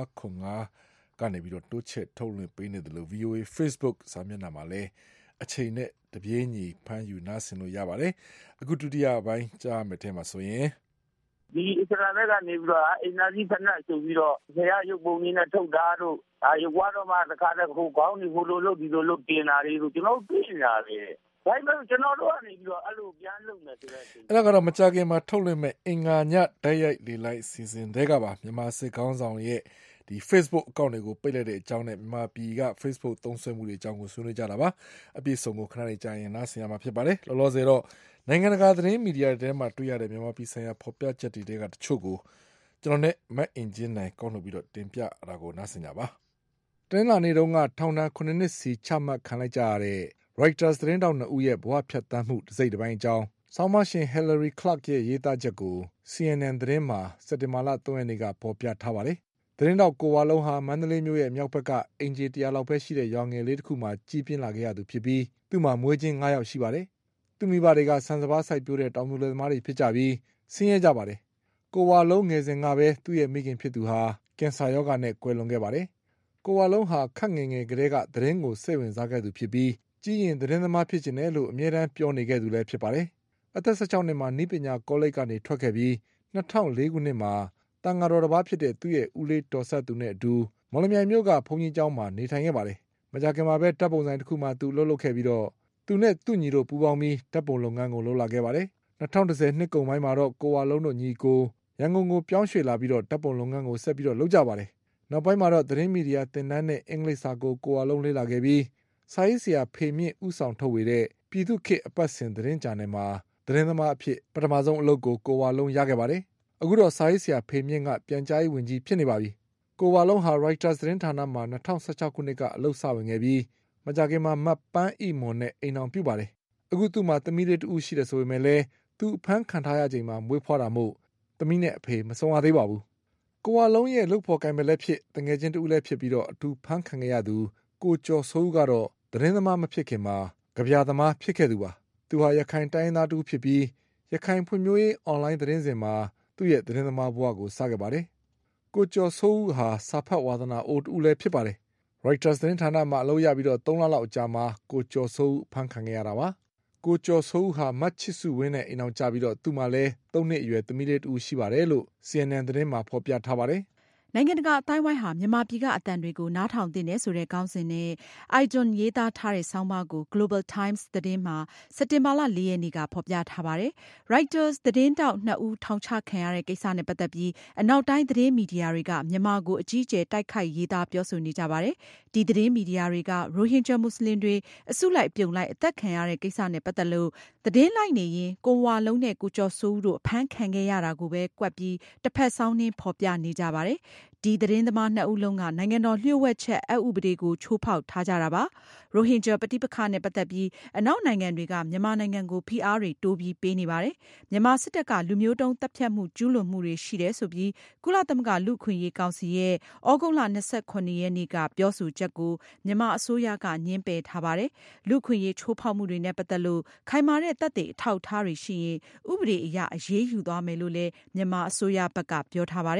1505ကနေပြီးတော့တိုးချက်ထုတ်လွှင့်ပေးနေတယ်လို့ VOA Facebook စာမျက်နှာမှာလည်းအချိန်နဲ့တပြေးညီဖမ်းယူနားဆင်လို့ရပါတယ်အခုဒုတိယပိုင်းကြားမယ်ထဲမှာဆိုရင်ဒီအစ္စရာဘက်ကနေပြီးတော့အင်နာကြီးဖက်နဲ့ဆိုပြီးတော့ဆရာရုပ်ပုံကြီးနဲ့ထုတ်တာတို့ရုပ်ဝါတော့မှတစ်ခါတည်းဟိုကောင်းနေဟိုလိုလုပ်ဒီလိုလုပ်တင်တာတွေတို့ကျွန်တော်သိနေတာလေဒါပေမဲ့ကျွန်တော်တို့ကနေပြီးတော့အဲ့လိုပြန်လုပ်မယ်ဆိုတဲ့အဲ့ဒါကတော့မကြခင်မှာထုတ်လွှင့်မဲ့အင်္ဂါညတိုက်ရိုက်လေလိုက်စီစဉ်တဲ့ကပါမြန်မာစစ်ကောင်းဆောင်ရဲ့ဒီ Facebook အကောင့်တွေကိုပိတ်လိုက်တဲ့အကြောင်းနဲ့မြန်မာပြည်က Facebook သုံးစွဲမှုတွေအကြောင်းကိုဆွေးနွေးကြတာပါအပြည့်စုံကိုခဏလေးကြာရင်နားဆင်ရမှာဖြစ်ပါတယ်လောလောဆယ်တော့နိုင်ငံတကာသတင်းမီဒီယာတွေမှာတွေ့ရတဲ့မြန်မာပြည်ဆိုင်ရာဖော်ပြချက်တွေကတချို့ကိုကျွန်တော်နဲ့မတ်အင်ဂျင်နိုင်ကောက်လို့ပြီးတော့တင်ပြတာကိုနားဆင်ကြပါတင်းလာနေတုန်းကထောင်ဒဏ်9နှစ်စီချမှတ်ခံလိုက်ကြရတဲ့ Reuters သတင်းတောက်2ဦးရဲ့ဘဝဖြတ်သန်းမှုတစ်စိတ်တစ်ပိုင်းအကြောင်းဆောင်းမရှင် Hillary Clark ရဲ့ရေးသားချက်ကို CNN သတင်းမှာစက်တင်ဘာလ3ရက်နေ့ကဖော်ပြထားပါတယ်သတင်းတောက်ကိုဝါလုံးဟာမန္တလေးမြို့ရဲ့မြောက်ဘက်ကအင်ဂျီ100လောက်ပဲရှိတဲ့ရောင်ငယ်လေးတစ်ခုမှာကြီးပြင်းလာခဲ့ရသူဖြစ်ပြီးသူ့မှာမွေးချင်း9ယောက်ရှိပါတယ်သူမိဘတွေကဆန်စပါးစိုက်ပျိုးတဲ့တောင်သူလယ်သမားတွေဖြစ်ကြပြီးဆင်းရဲကြပါတယ်ကိုဝါလုံးငယ်စဉ်ကပဲသူ့ရဲ့မိခင်ဖြစ်သူဟာကင်ဆာရောဂါနဲ့ကွယ်လွန်ခဲ့ပါတယ်ကိုဝါလုံးဟာခက်ငယ်ငယ်ကလေးကသတင်းကိုစိတ်ဝင်စားခဲ့သူဖြစ်ပြီးကြီးရင်သတင်းသမားဖြစ်ခြင်းနဲ့လို့အမြဲတမ်းပြောနေခဲ့သူလည်းဖြစ်ပါတယ်အသက်16နှစ်မှာနိပညာကောလိပ်ကနေထွက်ခဲ့ပြီး2004ခုနှစ်မှာတန်ဃာတော်တစ်ပါးဖြစ်တဲ့သူ့ရဲ့ဦးလေးတော်ဆက်သူနဲ့အတူမော်လမြိုင်မြို့ကဘုန်းကြီးကျောင်းမှာနေထိုင်ခဲ့ပါတယ်မကြာခင်မှာပဲတပ်ပုံဆိုင်တစ်ခုမှာသူလှုပ်ခဲ့ပြီးတော့သူနဲ့သူ့ညီတို့ပူးပေါင်းပြီးတပ်ပုံလုပ်ငန်းကိုလုပ်လာခဲ့ပါတယ်2010နှစ်ကုန်ပိုင်းမှာတော့ကိုဝါလုံးတို့ညီကိုရန်ကုန်ကိုပြောင်းရွှေ့လာပြီးတော့တပ်ပုံလုပ်ငန်းကိုဆက်ပြီးတော့လုပ်ကြပါတယ်နောက်ပိုင်းမှာတော့သတင်းမီဒီယာသင်တန်းနဲ့အင်္ဂလိပ်စာကိုကိုဝါလုံးလေ့လာခဲ့ပြီးစာရေးဆရာဖေမြင့်ဦးဆောင်ထုတ်ဝေတဲ့ပြည်သူ့ခေတ်အပတ်စဉ်သတင်းဂျာနယ်မှာသတင်းသမားအဖြစ်ပထမဆုံးအလုပ်ကိုဝါလုံးရခဲ့ပါတယ်အခုတော့စာရေးဆရာဖေမြင့်ကပြန်ကြားရေးဝန်ကြီးဖြစ်နေပါပြီကိုဝါလုံးဟာ Reuters သတင်းဌာနမှာ2016ခုနှစ်ကအလုပ်စဝင်ခဲ့ပြီးမကြာခင်မှာမတ်ပန်းအီမွန်နဲ့အိမ်အောင်ပြုပါတယ်အခုသူ့မှာသမီးလေးတူရှိတယ်ဆိုပေမဲ့လည်းသူအဖမ်းခံထားရချိန်မှာမွေးဖွားတာမို့သမီးနဲ့အဖေမဆုံးရသေးပါဘူးကိုဝါလုံးရဲ့လုပ်ဖော်ကိုင်ပဲလည်းဖြစ်တငယ်ချင်းတူလည်းဖြစ်ပြီးတော့အတူဖမ်းခံခဲ့ရသူကိုကျော်စိုးဦးကတော့သတင်းသမားမဖြစ်ခင်မှာကြပြသမားဖြစ်ခဲ့သူပါသူဟာရခိုင်တိုင်းသားတူဖြစ်ပြီးရခိုင်ဖွံ့ဖြိုးရေးအွန်လိုင်းသတင်းစင်မှာသူ့ရဲ့သတင်းသမားဘဝကိုစခဲ့ပါတယ်ကိုကျော်စိုးဦးဟာစာဖတ်ဝါသနာအိုတူလည်းဖြစ်ပါတယ်Reuters သတင်းဌာနမှာအလုပ်ရပြီးတော့3လလောက်အကြာမှာကိုကျော်စိုးဦးဖမ်းခံခဲ့ရတာပါကိုကျော်စိုးဦးဟာမတ်ချစ်စုဝင်းနဲ့အိမ်အောင်ကြပြီးတော့သူ့မှာလည်း3နှစ်အရွယ်သမီးလေးတူရှိပါတယ်လို့ CNN သတင်းမှာဖော်ပြထားပါတယ်နိုင်ငံတကာအတိုင်းဝိုင်းဟာမြန်မာပြည်ကအသံတွေကိုနားထောင်သင့်တယ်ဆိုတဲ့ခေါင်းစဉ်နဲ့ Ijon ရေးသားထားတဲ့ဆောင်းပါးကို Global Times သတင်းမှာစက်တင်ဘာလ4ရက်နေ့ကဖော်ပြထားပါတယ်။ Reuters သတင်းတောက်2ဦးထောင်ချခံရတဲ့ကိစ္စနဲ့ပတ်သက်ပြီးအနောက်တိုင်းသတင်းမီဒီယာတွေကမြန်မာကိုအကြီးအကျယ်တိုက်ခိုက်ရေးသားပြောဆိုနေကြပါတယ်။ဒီသတင်းမီဒီယာတွေကရိုဟင်ဂျာမွတ်စလင်တွေအစုလိုက်ပြုံလိုက်အသက်ခံရတဲ့ကိစ္စနဲ့ပတ်သက်လို့သတင်းလိုက်နေရင်ကိုဝါလုံးနဲ့ကိုကျော်စိုးဦးတို့အဖမ်းခံခဲ့ရတာကိုပဲကွက်ပြီးတစ်ဖက်ဆောင်းနှင်းဖော်ပြနေကြပါတယ်။ဒီသတင်းသမား2ဦးလုံးကနိုင်ငံတော်လျှို့ဝှက်ချက်အက်ဥပဒေကိုချိုးဖောက်ထားကြတာပါ။ရိုဟင်ဂျာပဋိပက္ခနဲ့ပတ်သက်ပြီးအနောက်နိုင်ငံတွေကမြန်မာနိုင်ငံကိုဖိအားတွေတိုးပြီးပေးနေပါတယ်။မြန်မာစစ်တပ်ကလူမျိုးတုံးတပ်ဖြတ်မှုကျူးလွန်မှုတွေရှိတယ်ဆိုပြီးကုလသမဂ္ဂလူ့အခွင့်အရေးကောင်စီရဲ့ဩဂုတ်လ29ရက်နေ့ကပြောဆိုချက်ကိုမြန်မာအစိုးရကငြင်းပယ်ထားပါတယ်။လူ့အခွင့်အရေးချိုးဖောက်မှုတွေနဲ့ပတ်သက်လို့ခိုင်မာတဲ့သက်သေအထောက်အထားတွေရှိရင်ဥပဒေအရအရေးယူသွားမယ်လို့လည်းမြန်မာအစိုးရဘက်ကပြောထားပါတယ်။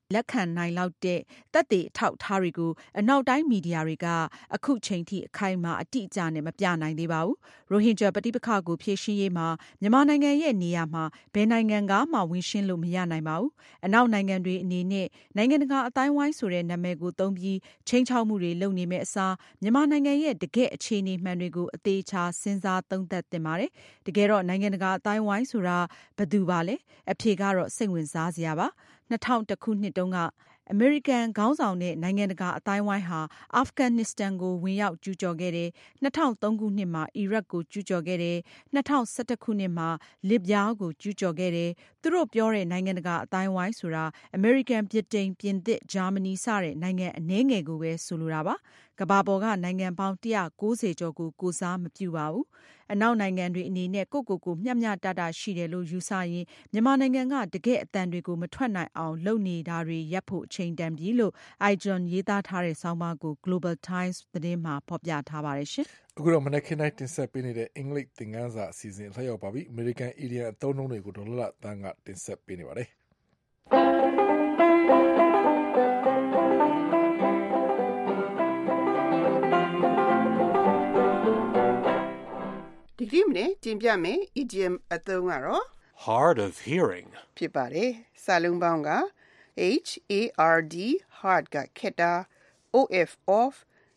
လက်ခံနိုင်လောက်တဲ့သက်သေအထောက်အထားတွေကိုအနောက်တိုင်းမီဒီယာတွေကအခုချိန်ထိအခိုင်အမာအတိအကျနဲ့မပြနိုင်သေးပါဘူး။ရိုဟင်ဂျာပဋိပက္ခကိုဖြေရှင်းရေးမှာမြန်မာနိုင်ငံရဲ့နေရာမှာဘယ်နိုင်ငံကမှဝင်ရှင်းလို့မရနိုင်ပါဘူး။အနောက်နိုင်ငံတွေအနေနဲ့နိုင်ငံတကာအတိုင်းဝိုင်းဆိုတဲ့နာမည်ကိုသုံးပြီးချိန်ချောက်မှုတွေလုပ်နေမဲ့အစားမြန်မာနိုင်ငံရဲ့တကယ့်အခြေအနေမှန်တွေကိုအသေးချာစဉ်းစားသုံးသပ်သင့်ပါတယ်။တကယ်တော့နိုင်ငံတကာအတိုင်းဝိုင်းဆိုတာဘယ်သူပါလဲ။အဖြေကတော့စိတ်ဝင်စားစရာပါ။2001ခုနှစ်တုန်းကအမေရိကန်ခေါင်းဆောင်တဲ့နိုင်ငံတကာအတိုင်းဝိုင်းဟာအာဖဂန်နစ္စတန်ကိုဝင်ရောက်ကျူးကျော်ခဲ့တယ်။2003ခုနှစ်မှာအီရတ်ကိုကျူးကျော်ခဲ့တယ်။2011ခုနှစ်မှာလစ်ဗျားကိုကျူးကျော်ခဲ့တယ်။သူတို့ပြောတဲ့နိုင်ငံတကာအတိုင်းဝိုင်းဆိုတာအမေရိကန်ဗြိတိန်ပြင်သစ်ဂျာမနီစတဲ့နိုင်ငံအနည်းငယ်ကိုပဲဆိုလိုတာပါ။ကမ္ဘာပေါ်ကနိုင်ငံပေါင်း190ကျော်ကိုကိုစားမပြုပါဘူး။အနောက်နိုင်ငံတွေအနေနဲ့ကိုမျှမျှတတရှိတယ်လို့ယူဆရင်မြန်မာနိုင်ငံကတကယ့်အသံတွေကိုမထွက်နိုင်အောင်လုပ်နေတာတွေရပ်ဖို့အချိန်တန်ပြီလို့ Ijon ရေးသားထားတဲ့ဆောင်းပါးကို Global Times သတင်းမှာဖော်ပြထားပါတယ်ရှင်။အခုတော့မနက်ခင်းတိုင်းတင်ဆက်ပေးနေတဲ့အင်္ဂလိပ်သင်ခန်းစာအစီအစဉ်အလှည့်ရောက်ပါပြီ။ American Idiom အသုံးအနှုန်းတွေကိုဒေါ်လာတန်းကတင်ဆက်ပေးနေပါတယ်။ဒီကနေ့တင်ပြမယ် idiom အသုံးကတော့ hard of hearing ဖြစ်ပါတယ်။စာလုံးပေါင်းက hard hard ကခက်တာ of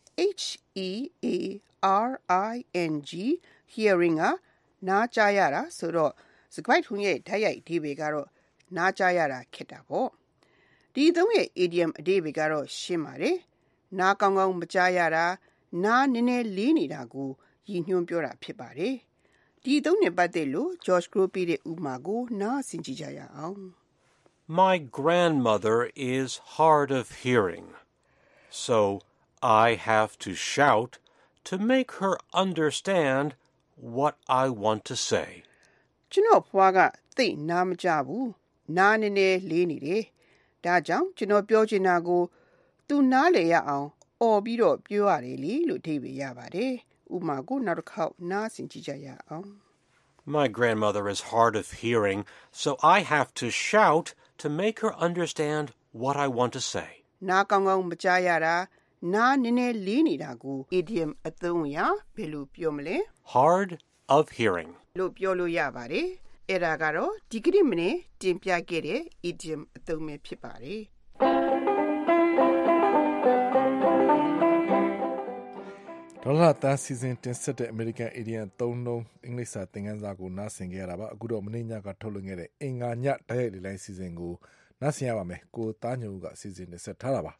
hearing hearing ကနားကြားရတာဆိုတော့စကားထုံးရဲ့ဓာတ်ရိုက်အဓိပ္ပာယ်ကတော့နားကြားရတာခက်တာပေါ့။ဒီသုံးရဲ့ idiom အဓိပ္ပာယ်ကတော့ရှင်းပါတယ်။နားကောင်းကောင်းမကြားရတာနားနည်းနည်းလေးနေတာကိုရည်ညွှန်းပြောတာဖြစ်ပါတယ်။ဒီသုံးနဲ့ပတ်သက်လို့ George Crow ပြတဲ့ဥပမာကိုနားဆင်ကြည့်ကြရအောင်။ My grandmother is hard of hearing, so I have to shout to make her understand what I want to say. ကျွန်တော်ဖွားကသိနားမကြဘူး။နားနည်းနည်းလေးနေတယ်။ဒါကြောင့်ကျွန်တော်ပြောချင်တာကိုသူနားလည်ရအောင်အော်ပြီးတော့ပြောရတယ်လေလို့အဓိပ္ပာယ်ရပါတယ်။ဥပမာကိုနောက်တစ်ခေါက်နားဆင်ကြည့်ကြရအောင်။ My grandmother is hard of hearing, so I have to shout to make her understand what I want to say. နားကောင်းကောင်းမကြားရတာနားနည်းနည်းလေးနေတာကို idiom အသုံးအရဘယ်လိုပြောမလဲ hard of hearing လို့ပြောလို့ရပါတယ်။အဲ့ဒါကတော့ဒီကနေ့မနေ့တင်ပြခဲ့တဲ့ idiom အသုံးပဲဖြစ်ပါတယ်။ဒေါ်လာတန်းစီစဉ်တင်ဆက်တဲ့ American Idiom သုံးနှုန်းအင်္ဂလိပ်စာသင်ခန်းစာကိုနားဆင်ကြရတာပါအခုတော့မနေ့ညကထုတ်လွှင့်ခဲ့တဲ့အင်္ဂါညတိုက်ရိုက်လေးလိုင်းစီစဉ်ကိုနားဆင်ရပါမယ်ကိုသားညိုကစီစဉ်တင်ဆက်ထားတာပါ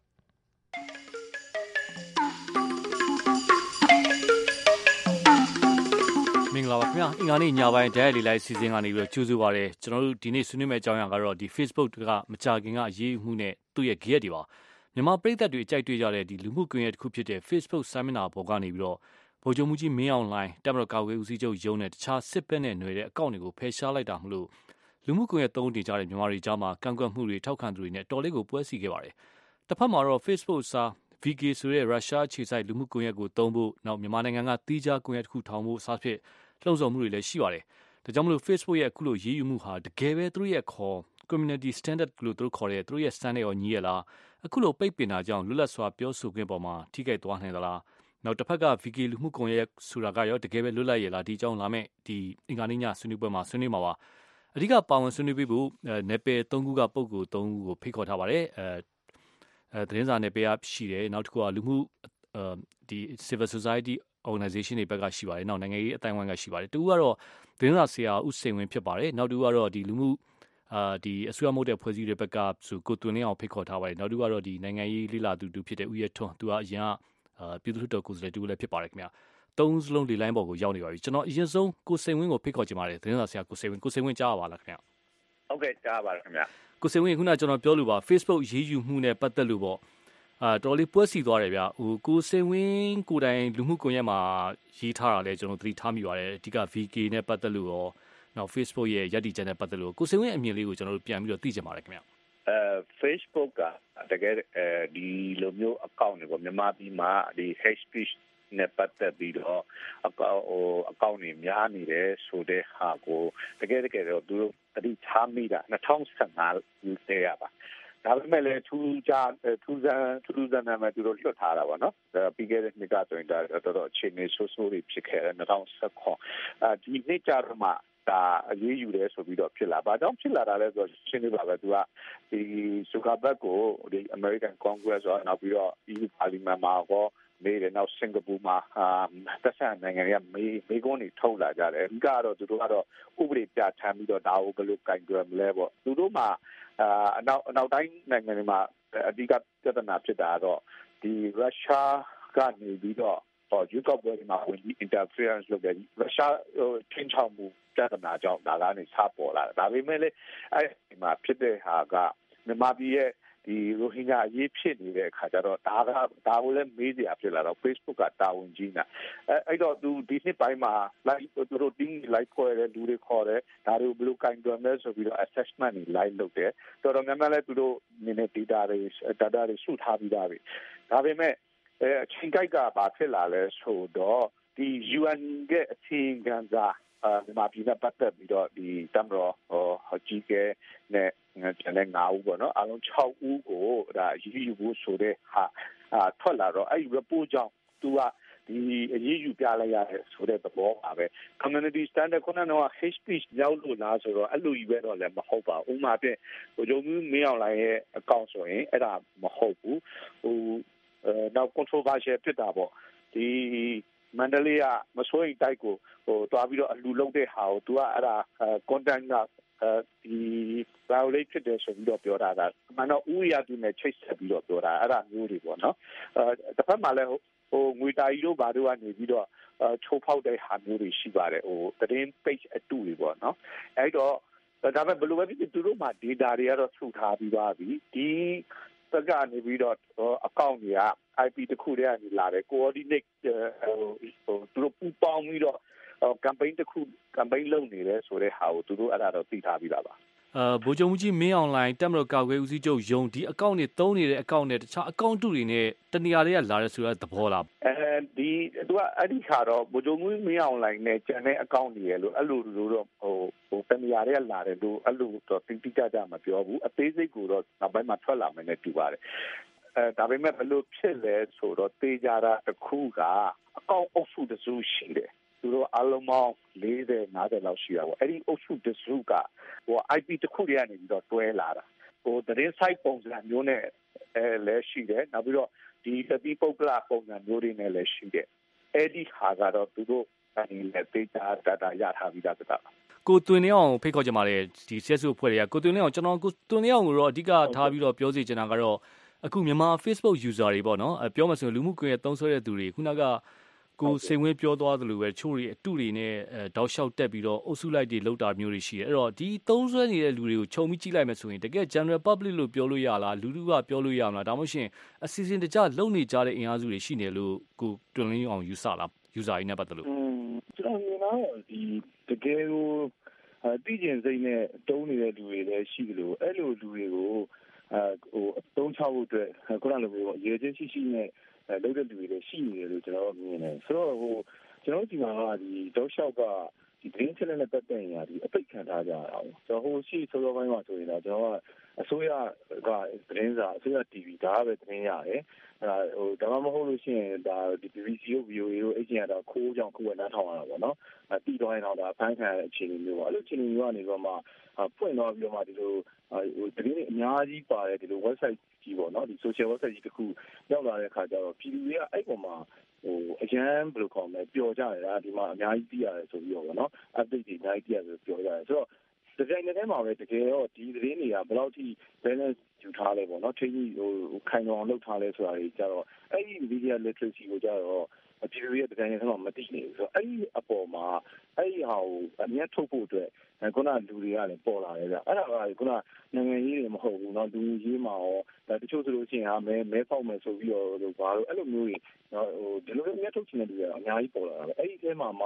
မင်္ဂလာပါခင်ဗျာအင်္ဂါနေ့ညပိုင်းတိုက်ရိုက်လေးလိုင်းစီစဉ်ကနေပြီးတော့ကြိုဆိုပါရစေကျွန်တော်တို့ဒီနေ့ဆွေးနွေးမယ့်အကြောင်းအရာကတော့ဒီ Facebook ကမကြာခင်ကအရေးမှုနဲ့သူ့ရဲ့ gear တွေပါမြန်မာပြည်သက်တွေအကြိုက်တွေ့ကြတဲ့ဒီလူမှုကွန်ရက်တစ်ခုဖြစ်တဲ့ Facebook စာမျက်နှာပေါ်ကနေပြီးတော့ဗိုလ်ချုပ်မှုကြီးမင်းအောင်လှိုင်တပ်မတော်ကာကွယ်ဦးစီးချုပ်ရုံးနဲ့တခြားစစ်ဘက်နဲ့ຫນွယ်တဲ့အကောင့်တွေကိုဖယ်ရှားလိုက်တာမလို့လူမှုကွန်ရက်သုံးတင်ကြတဲ့မြန်မာတွေကြားမှာကန့်ကွက်မှုတွေထောက်ခံသူတွေနဲ့တော်လေးကိုပွဲစီခဲ့ပါတယ်။တစ်ဖက်မှာတော့ Facebook စာ VK ဆိုတဲ့ရုရှားခြေစိုက်လူမှုကွန်ရက်ကိုသုံးဖို့နောက်မြန်မာနိုင်ငံကတီးခြားကွန်ရက်တစ်ခုထောင်ဖို့စသဖြင့်လှုံ့ဆော်မှုတွေလည်းရှိပါတယ်။ဒါကြောင့်မလို့ Facebook ရဲ့အခုလိုရေးယူမှုဟာတကယ်ပဲသူတို့ရဲ့ခေါ် community standard လို့သူတို့ခေါ်တဲ့သူတို့ရဲ့ standard ရောညီရလားအခုလိုပိတ်ပင်တာကြောင့်လွတ်လပ်စွာပြောဆိုခွင့်ပေါ်မှာထိခိုက်သွားနိုင်သလားနောက်တစ်ဖက်က VK လူမှုကွန်ရက်ဆိုတာကရောတကယ်ပဲလွတ်လပ်ရလားဒီအကြောင်းလာမဲ့ဒီအင်္ဂါနေ့ညဆွေးနွေးပွဲမှာဆွေးနွေးမှာပါအဓိကပါဝင်ဆွေးနွေးပြီးဖို့နယ်ပယ်၃ခုကပုံကို၃ခုကိုဖိတ်ခေါ်ထားပါတယ်သတင်းစာနယ်ပယ်ရှိတယ်နောက်တစ်ခုကလူမှုဒီ civil society organization တွေဘက်ကရှိပါတယ်နောက်နိုင်ငံရေးအတိုင်းအဝိုင်းကရှိပါတယ်တူကတော့သတင်းစာဆရာဦးစိန်ဝင်းဖြစ်ပါတယ်နောက်တူကတော့ဒီလူမှုဒီအစိုးရမဟုတ်တဲ့ဖွဲ့စည်းတွေဘက်ကဆိုကိုတွင်လင်းအောင်ဖိတ်ခေါ်ထားပါတယ်နောက်တူကတော့ဒီနိုင်ငံရေးလိလာသူဖြစ်တဲ့ဦးရဲထွန်းသူကအရင်ကပြည်သူ့တော်ကိုယ်စားလှယ်တူလည်းဖြစ်ပါတယ်ခင်ဗျာသုံးစလုံးဒီလိုင်းပေါ်ကိုရောက်နေပါပြီကျွန်တော်အရင်ဆုံးကိုစိန်ဝင်းကိုဖိတ်ခေါ်ချင်ပါတယ်သတင်းစာဆရာကိုစိန်ဝင်းကြားပါလားခင်ဗျာဟုတ်ကဲ့ကြားပါခင်ဗျာကိုစိန်ဝင်းခုနကျွန်တော်ပြောလို့ပါ Facebook ရေးယူမှုနဲ့ပတ်သက်လို့ပေါ့တော်လေးပွဲစီသွားတယ်ဗျာဟိုကိုစိန်ဝင်းကိုတိုင်လူမှုကွန်ရက်မှာရေးထားတာလဲကျွန်တော်သတိထားမိပါတယ်အဓိက VK နဲ့ပတ်သက်လို့ရောနောက် Facebook ရဲ့ရည်တည်ချက်နဲ့ပတ်သက်လို့ကိုစိန်ဝင်းအမြင်လေးကိုကျွန်တော်တို့ပြန်ပြီးတော့သိချင်ပါတယ်ခင်ဗျာ Facebook ကတကယ်ဒီလိုမျိုး account တွေပေါ့မြန်မာပြည်မှာဒီ hate speech နဲ့ပတ်သက်ပြီးတော့အကောင့်တွေများနေတယ်ဆိုတဲ့ဟာကိုတကယ်တော့သူတို့တတိထားမိတာ2015တည်းရပါဒါပေမဲ့လည်းထူးဆန်းနာမည်သူတို့လွတ်ထားတာပေါ့နော်ပြီးခဲ့တဲ့နှစ်ကဆိုရင်ဒါတော့အခြေအနေဆိုးဆိုးတွေဖြစ်ခဲ့တယ်2019ဒီနှစ်ကြတော့မှဒါအရေးယူတယ်ဆိုပြီးတော့ဖြစ်လာဘာကြောင့်ဖြစ်လာတာလဲဆိုတော့ရှင်းနေပါပဲသူကဒီဇူကာဘတ်ကိုဒီ American Congress ရောနောက်ပြီးတော့ EU Parliament မှာရောနေတယ်နောက်စင်ကာပူမှာသက်ဆိုင်နိုင်ငံတွေကမေကွန်းတွေထုတ်လာကြတယ်အဓိကတော့သူတို့ကတော့ဥပဒေပြဋ္ဌာန်းပြီးတော့ဒါကိုဘယ်လိုကင်တွယ်မလဲပေါ့သူတို့မှာအနောက်တိုင်းနိုင်ငံတွေမှာအဓိကပြဿနာဖြစ်တာတော့ဒီရုရှားကနေပြီးတော့ယူကပွဲမှာဝင်ပြီး interference လုပ်တယ်ရုရှားချင်းချောင်းမှုပြဿနာကြောင့်ဒါကနေစပေါ်လာတယ်ဒါပေမဲ့လည်းအဲဒီမှာဖြစ်တဲ့ဟာကမြန်မာပြည်ရဲ့ဒီရိုဟင်ဂျာအရေးဖြစ်နေတဲ့အခါကျတော့ဒါကိုလည်းမေးစရာဖြစ်လာတော့ Facebook ကတာဝန်ကြီးနေအဲ့တော့သူဒီနှစ်ပိုင်းမှာ like သူတို့တင်း like ခေါ်တယ်လူတွေခေါ်တယ်ဒါတွေကိုဘယ်လိုကင်တွယ်မလဲဆိုပြီးတော့ assessment တွေ like လုပ်တယ်တော်တော်များများလည်းသူတို့နည်းနည်း data တွေစုထားပြီးသားပဲဒါပေမဲ့အချိန်ကြိုက်ကဘာဖြစ်လာလဲဆိုတော့ဒီ UN ရဲ့အစီအစဉ်ကမြန်မာပြည်နဲ့ပတ်သက်ပြီးတော့ဒီတမတော်ကြီးကဲနဲ့ကျန်တဲ့9ဦးပေါ့နော်အားလုံး6ဦးကိုဒါရေးယူဖို့ဆိုတဲ့ဟာထွက်လာတော့အဲ့ဒီ report ကြောင့်သူကဒီအရေးယူပြလိုက်ရတဲ့ဆိုတဲ့သဘောပါပဲ community standard ခုနကတော့ hate speech ရောက်လို့လားဆိုတော့အဲ့လိုကြီးပဲတော့လည်းမဟုတ်ပါဘူးဥပမာဖြင့်ဟိုဂျုံမျိုးမင်းအောင်လိုင်းရဲ့အကောင့်ဆိုရင်အဲ့ဒါမဟုတ်ဘူးဟိုနောက် controversial ဖြစ်တာပေါ့ဒီမန္တလေးကမစိုးရိမ်တိုက်ကိုဟိုတွားပြီးတော့အလူလုံးတဲ့ဟာကို तू ကအဲ့ဒါ content ကဒီ violate ဖြစ်တယ်ဆိုပြီးတော့ပြောတာကမှန်တော့ဥရတူနဲ့ချိတ်ဆက်ပြီးတော့ပြောတာအဲ့ဒါမျိုးတွေပေါ့နော်တစ်ဖက်မှာလည်းဟိုငွေတာကြီးတို့ဘာတို့ကနေပြီးတော့ချိုးဖောက်တဲ့ဟာမျိုးတွေရှိပါတယ်ဟိုသတင်း page အတူတွေပေါ့နော်အဲ့တော့ဒါပေမဲ့ဘယ်လိုပဲဖြစ်ဖြစ်သူတို့မှာ data တွေကတော့ထူထားပြီးပါပြီဒီတက်ကနေပြီးတော့အကောင့်တွေက IP တစ်ခုတည်းကနေလာတယ် coordinate ဟိုသူတို့ပူးပေါင်းပြီးတော့ campaign တစ်ခု campaign လုပ်နေတယ်ဆိုတဲ့ဟာကိုသူတို့အဲ့ဒါတော့သိထားပြီးတာပါဗိုလ်ချုပ်မှုကြီးမင်းအောင်လှိုင်တက်မတော်ကာကွယ်ဦးစီးချုပ်ယုံဒီအကောင့်တွေသုံးနေတဲ့အကောင့်နဲ့တခြားအကောင့်တူတွေနဲ့တနေရာတွေကလာတယ်ဆိုတဲ့သဘောလားဒီသူကအဲ့ဒီခါတော့ဗိုလ်ချုပ်မှုမင်းအောင်လှိုင်နဲ့ကျန်တဲ့အကောင့်တွေရလို့အဲ့လိုတော့ဟိုတနေရာတွေကလာတယ်လို့အဲ့လိုတော့တိတိကျကျမပြောဘူးအသေးစိတ်ကိုတော့နောက်ပိုင်းမှာထွက်လာမယ်နဲ့တူပါတယ်ဒါပေမဲ့ဘယ်လိုဖြစ်လဲဆိုတော့တေးကြတာတစ်ခုကအကောင့်အုပ်စုတစုရှိတယ်သူတို့အလုံးပေါင်း40-50လောက်ရှိတာပေါ့အဲ့ဒီအုပ်စုတစုကဟို IP တစ်ခုတည်းကနေပြီးတော့တွဲလာတာဟိုသတင်း site ပုံစံမျိုးနဲ့လည်းရှိတယ်နောက်ပြီးတော့ဒီသတိပုဂ္ဂလပုံစံမျိုးတွေနဲ့လည်းရှိတယ်အဲ့ဒီဟာကတော့သူတို့အဲဒီလည်းတေးကြတာရထားပြီးသားပါကိုသွင်းနေအောင်ဖိတ်ခေါ်ကြပါလေဒီဆက်စုအဖွဲ့တွေကကိုသွင်းနေအောင်ကျွန်တော်ကိုသွင်းနေအောင်ကိုတော့အဓိကထားပြီးတော့ပြောစီချင်တာကတော့အခုမြန်မာ Facebook user တွေပေါ့နော်ပြောမှဆိုလူမှုကွန်ရက်သုံးစွဲတဲ့သူတွေခုနကကိုစိန်ဝင်းပြောသွားသလိုပဲချို့တွေအတူတွေနဲ့တောက်လျှောက်တက်ပြီးတော့အုပ်စုလိုက်တွေလောက်တာမျိုးတွေရှိတယ်အဲ့တော့ဒီသုံးစွဲနေတဲ့လူတွေကိုခြုံပြီးကြည့်လိုက်မယ်ဆိုရင်တကယ် general public လို့ပြောလို့ရလားလူထုကပြောလို့ရမလားဒါမှမဟုတ်ရှင်အစီအစဉ်တကျလုံနေကြတဲ့အင်အားစုတွေရှိနေလို့ကိုတွင်လင်းအောင်ယူဆလား user တွေနဲ့ပတ်သက်လို့ကျွန်တော်မြင်တော့ဒီတကယ်ကိုသိကျင်စိတ်နဲ့တုံးနေတဲ့လူတွေလည်းရှိတယ်လို့အဲ့လိုလူတွေကိုဟိုအသုံးချဖို့အတွက်ခုနလိုမျိုးရေချင်းရှိနဲ့လုပ်တဲ့လူတွေလည်းရှိနေတယ်လို့ကျွန်တော်မြင်တယ်ဆိုတော့ဟိုကျွန်တော်ဒီမှာဒီတောက်လျှောက်ကဒီသတင်းချက်နဲ့ပတ်သက်ရင်ဒီအပိတ်ခံထားကြတာ။ကျွန်တော်ဟိုရှိစောစောပိုင်းမှာဆိုရင်တော့ကျွန်တော်ကအစိုးရကသတင်းစာအစိုးရ TV ဒါပဲသတင်းရတယ်။ဟိုဒါမှမဟုတ်လို့ရှိရင်ဒါဒီ BBC တို့ VOA တို့အကျဉ်းကတော့ခိုးကြောင်ခိုးဝဲနားထောင်ရတာပေါ့နော်။တီးတော့ရင်တော့ဒါဖန်ခံရတဲ့အခြေအနေမျိုးပေါ့။အဲ့လိုအခြေအနေမျိုးကနေတော့မှဖွင့်တော့ပြီးတော့မှဒီလိုဟိုသတင်းတွေအများကြီးပါတယ်ဒီလို website ကြီးပေါ့နော်ဒီ social website ကြီးတစ်ခုရောက်လာတဲ့အခါကျတော့ပြည်သူတွေကအဲ့ပေါ်မှာဟိုအရန်ဘယ်လိုခေါ်မလဲပျော်ကြတယ်လားဒီမှာအများကြီးသိရတယ်ဆိုပြီးတော့ပေါ့နော် update တွေအများကြီးသိရတယ်ဆိုပြောကြတယ်ဆိုတော့ဒီဇိုင်းနဲ့မှာပဲတကယ်တော့ဒီသတင်းတွေကဘယ်လောက်ထိ balance ယူထားလဲပေါ့နော်ထိကြီးဟိုခိုင်အောင်လုပ်ထားလဲဆိုတာကြီးကြတော့အဲ့ဒီ media literacy ကိုကြတော့ပြည်သူရဲ့ဒီဇိုင်းနဲ့မှာမသိနေဘူးဆိုတော့အဲ့ဒီအပေါ်မှာအဲ့ဒီဟာကိုအမြတ်ထုတ်ဖို့အတွက်ခုနလူတွေကလည်းပေါ်လာတယ်ဗျအဲ့ဒါကခုနနိုင်ငံရေးတွေမဟုတ်ဘူးเนาะလူရေးမှာရောဒါတချို့ဆိုလို့ရှိရင်မဲဖောက်မယ်ဆိုပြီးတော့ဘာလို့အဲ့လိုမျိုးတွေဟိုဒီလိုမျိုးထုတ်ချင်တဲ့လူတွေအများကြီးပေါ်လာတာပဲအဲ့ဒီအဲမှာမှ